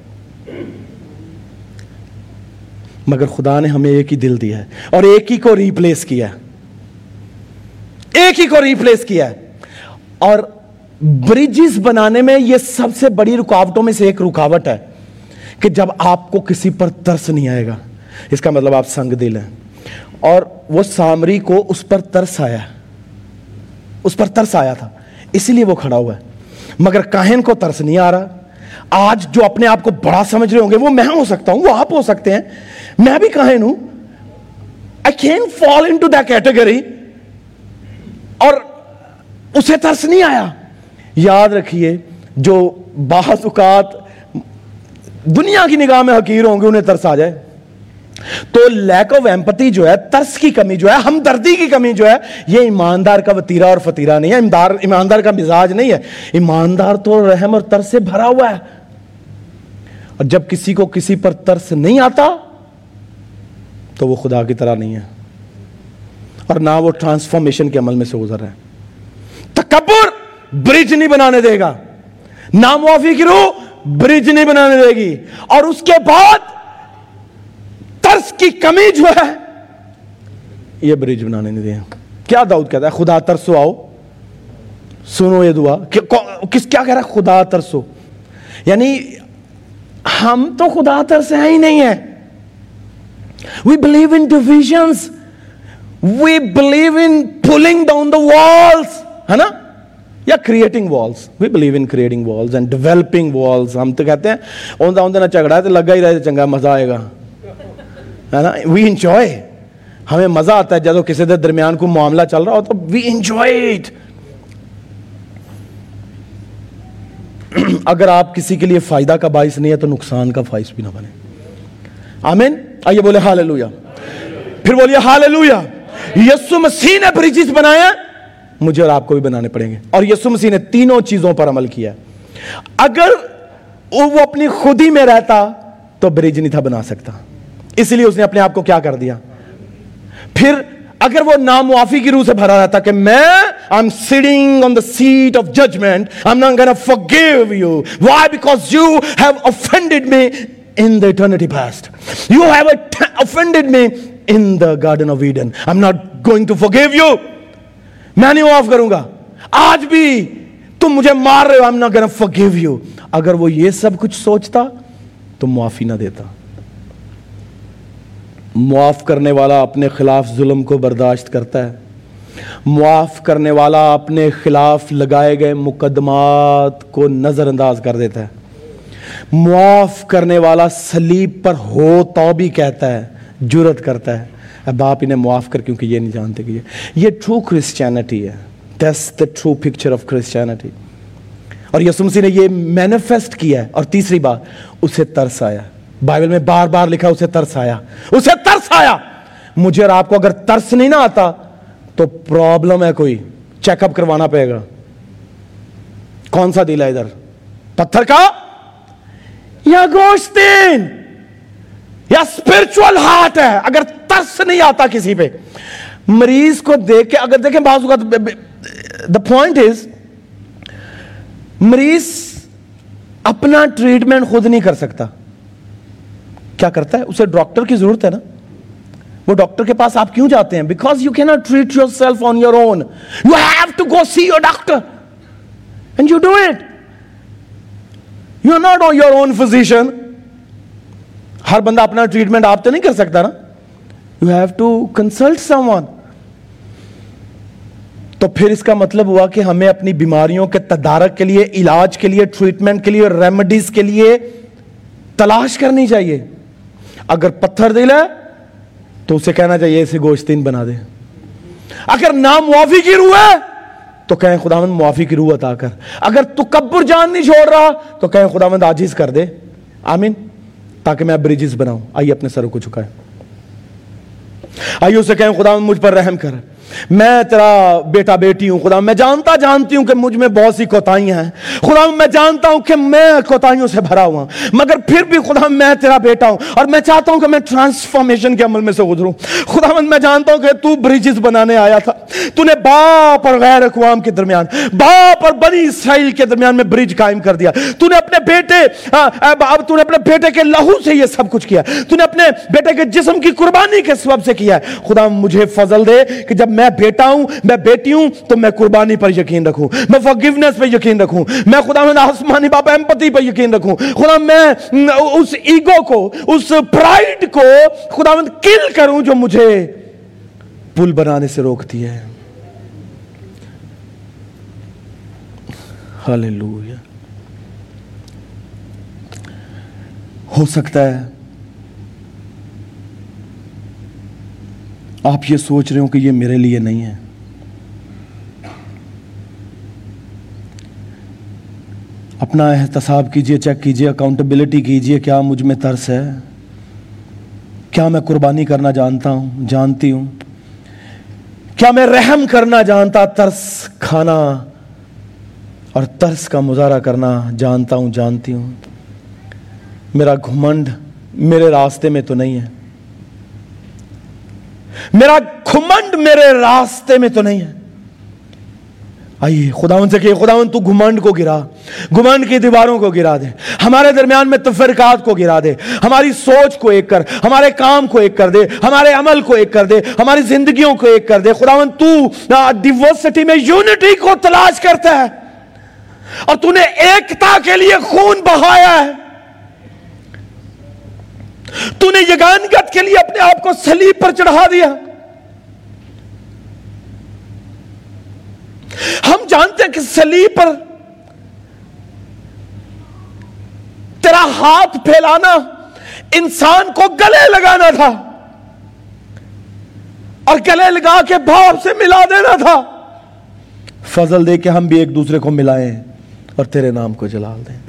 [SPEAKER 1] مگر خدا نے ہمیں ایک ہی دل دیا ہے اور ایک ہی کو ریپلیس کیا ہے, ایک ہی کو ریپلیس کیا ہے. اور بریجز بنانے میں یہ سب سے بڑی رکاوٹوں میں سے ایک رکاوٹ ہے کہ جب آپ کو کسی پر ترس نہیں آئے گا, اس کا مطلب آپ سنگ دل ہیں. اور وہ سامری کو اس پر ترس آیا, اس پر ترس آیا تھا, اسی لیے وہ کھڑا ہوا ہے. مگر کاہن کو ترس نہیں آ رہا. آج جو اپنے آپ کو بڑا سمجھ رہے ہوں گے, وہ میں ہو سکتا ہوں, وہ آپ ہو سکتے ہیں, میں بھی کاہن ہوں. I can't fall into that category. اور اسے ترس نہیں آیا. یاد رکھیے جو بعض اوقات دنیا کی نگاہ میں حقیر ہوں گے انہیں ترس آ جائے. تو لیک آف ایمپتھی جو ہے, ترس کی کمی جو ہے, ہمدردی کی کمی جو ہے, یہ ایماندار کا وتیرہ اور فتیرہ نہیں ہے, ایماندار کا مزاج نہیں ہے. ایماندار تو رحم اور ترس سے بھرا ہوا ہے. اور جب کسی کو کسی پر ترس نہیں آتا تو وہ خدا کی طرح نہیں ہے, اور نہ وہ ٹرانسفارمیشن کے عمل میں سے گزر رہا ہے. تکبر برج نہیں بنانے دے گا, نامعافی کی روح برج نہیں بنانے دے گی. اور اس کے بعد ترس کی کمی جو ہے یہ برج بنانے نہیں دے گا. کیا داؤد کہتا ہے؟ خدا ترسو آؤ سنو یہ دعا. کیا کہہ رہا ہے؟ خدا ترسو. یعنی ہم تو خدا ترس ہیں ہی نہیں ہیں. We believe in divisions. We believe in pulling down the walls. ہے نا, یا creating walls. We believe in creating walls and developing walls. ہم تو کہتے ہیں اندر جھگڑا ہے تو لگا ہی رہے, چنگا مزہ آئے گا, ہے نا. We enjoy. ہمیں مزہ آتا ہے جب کسی دے درمیان کوئی معاملہ چل رہا ہو تو we enjoy it. اگر آپ کسی کے لیے فائدہ کا باعث نہیں ہے تو نقصان کا باعث بھی نہ بنے. آمین. آئیے بولے ہاللویا. پھر بولیے ہاللویا. یسوع مسیح نے بریجز بنایا, مجھے اور آپ کو بھی بنانے پڑیں گے. اور یسوع مسیح نے تینوں چیزوں پر عمل کیا. اگر وہ اپنی خودی میں رہتا تو برج نہیں تھا بنا سکتا, اس لیے اس نے اپنے آپ کو کیا کر دیا؟ پھر اگر وہ نامعافی کی روح سے بھرا رہتا کہ میں I'm sitting on the seat of judgment, I'm not gonna forgive you. Why? Because you have offended me in the eternity past. You have offended me in the Garden of Eden. I'm not going to forgive you. میں نہیں معاف کروں گا. آج بھی تم مجھے مار رہے ہو, I'm not gonna forgive you. اگر وہ یہ سب کچھ سوچتا تو معافی نہ دیتا. معاف کرنے والا اپنے خلاف ظلم کو برداشت کرتا ہے. معاف کرنے والا اپنے خلاف لگائے گئے مقدمات کو نظر انداز کر دیتا ہے. معاف کرنے والا صلیب پر ہو تو بھی کہتا ہے, جرأت کرتا ہے, اب آپ انہیں معاف کر, کیونکہ یہ نہیں جانتے کہ یہ ٹرو کرسچینٹی ہے. That's the true picture of Christianity. اور یسوع مسیح نے یہ مینیفیسٹ کیا ہے. اور تیسری بات, اسے ترس آیا. بائبل میں بار بار لکھا اسے ترس آیا, اسے ترس آیا. مجھے اور آپ کو اگر ترس نہیں نہ آتا تو پرابلم ہے, کوئی چیک اپ کروانا پڑے گا. کون سا دل ہے ادھر, پتھر کا یا گوشتین یا اسپرچول ہارٹ ہے؟ اگر ترس نہیں آتا کسی پہ, مریض کو دیکھ کے, اگر دیکھیں بعض اوقات the point is مریض اپنا ٹریٹمنٹ خود نہیں کر سکتا. کیا کرتا ہے؟ اسے ڈاکٹر کی ضرورت ہے نا. وہ ڈاکٹر کے پاس آپ کیوں جاتے ہیں؟ Because you can't treat your self on your own. You have to go see your doctor and you do it. You are not your own physician. ہر بندہ اپنا ٹریٹمنٹ آپ تو نہیں کر سکتا نا. You have to consult someone. تو پھر اس کا مطلب ہوا کہ ہمیں اپنی بیماریوں کے تدارک کے لیے, علاج کے لیے, ٹریٹمنٹ کے لیے, ریمیڈیز کے لیے تلاش کرنی چاہیے. اگر پتھر دل ہے تو اسے کہنا چاہیے اسے گوشتین بنا دے. اگر نامعافی کی روح ہے تو کہیں خداوند معافی کی روح عطا کر. اگر تکبر جان نہیں چھوڑ رہا تو کہیں خداوند عاجز کر دے. آمین. تاکہ میں بریجز بناؤں. آئیے اپنے سروں کو جھکائیں. آئیے اسے کہیں خداوند مجھ پر رحم کر, میں تیرا بیٹا بیٹی ہوں. خدا میں جانتی ہوں کہ مجھ میں بہت سی کوتاہیاں ہیں. خدا میں جانتا ہوں کہ میں کوتاہیوں سے بھرا ہوا ہوں, مگر پھر بھی خدا میں تیرا بیٹا ہوں اور میں چاہتا ہوں کہ میں ٹرانسفارمیشن کے عمل میں سے گزروں. خدا میں جانتا ہوں کہ تو بریجز بنانے آیا تھا. تو نے باپ اور غیر اقوام کے درمیان, باپ اور بنی اسرائیل کے درمیان میں برج قائم کر دیا. تو نے اپنے بیٹے کے لہو سے یہ سب کچھ کیا. تو نے اپنے بیٹے کے جسم کی قربانی کے سبب سے کیا ہے. خدا مجھے فضل دے کہ جب میں بیٹا ہوں, میں بیٹی ہوں, تو میں قربانی پر یقین رکھوں, میں forgiveness پہ یقین رکھوں, میں خداوند آسمانی باپ ایمپتھی پہ یقین رکھوں. خدا میں اس ایگو کو, اس پرائیڈ کو خداوند کل کروں جو مجھے پل بنانے سے روکتی ہے. ہاللویا. ہو سکتا ہے آپ یہ سوچ رہے ہو کہ یہ میرے لیے نہیں ہے. اپنا احتساب کیجئے, چیک کیجئے, اکاؤنٹیبلٹی کیجئے. کیا مجھ میں ترس ہے؟ کیا میں قربانی کرنا جانتی ہوں؟ کیا میں رحم کرنا جانتا, ترس کھانا اور ترس کا مظاہرہ کرنا جانتی ہوں؟ میرا گھمنڈ میرے راستے میں تو نہیں ہے. میرا گھمنڈ میرے راستے میں تو نہیں ہے. آئیے خداوند سے کہیے, خداوند تو گھمنڈ کو گرا, گھمنڈ کی دیواروں کو گرا دے, ہمارے درمیان میں تفرقات کو گرا دے, ہماری سوچ کو ایک کر, ہمارے کام کو ایک کر دے, ہمارے عمل کو ایک کر دے, ہماری زندگیوں کو ایک کر دے. خداوند تو ڈیورسٹی میں یونٹی کو تلاش کرتا ہے اور تو نے ایکتا کے لیے خون بہایا ہے. تو نے یگانگت کے لیے اپنے آپ کو صلیب پر چڑھا دیا. ہم جانتے ہیں کہ صلیب پر تیرا ہاتھ پھیلانا انسان کو گلے لگانا تھا اور گلے لگا کے باپ سے ملا دینا تھا. فضل دے کہ ہم بھی ایک دوسرے کو ملائیں اور تیرے نام کو جلال دیں.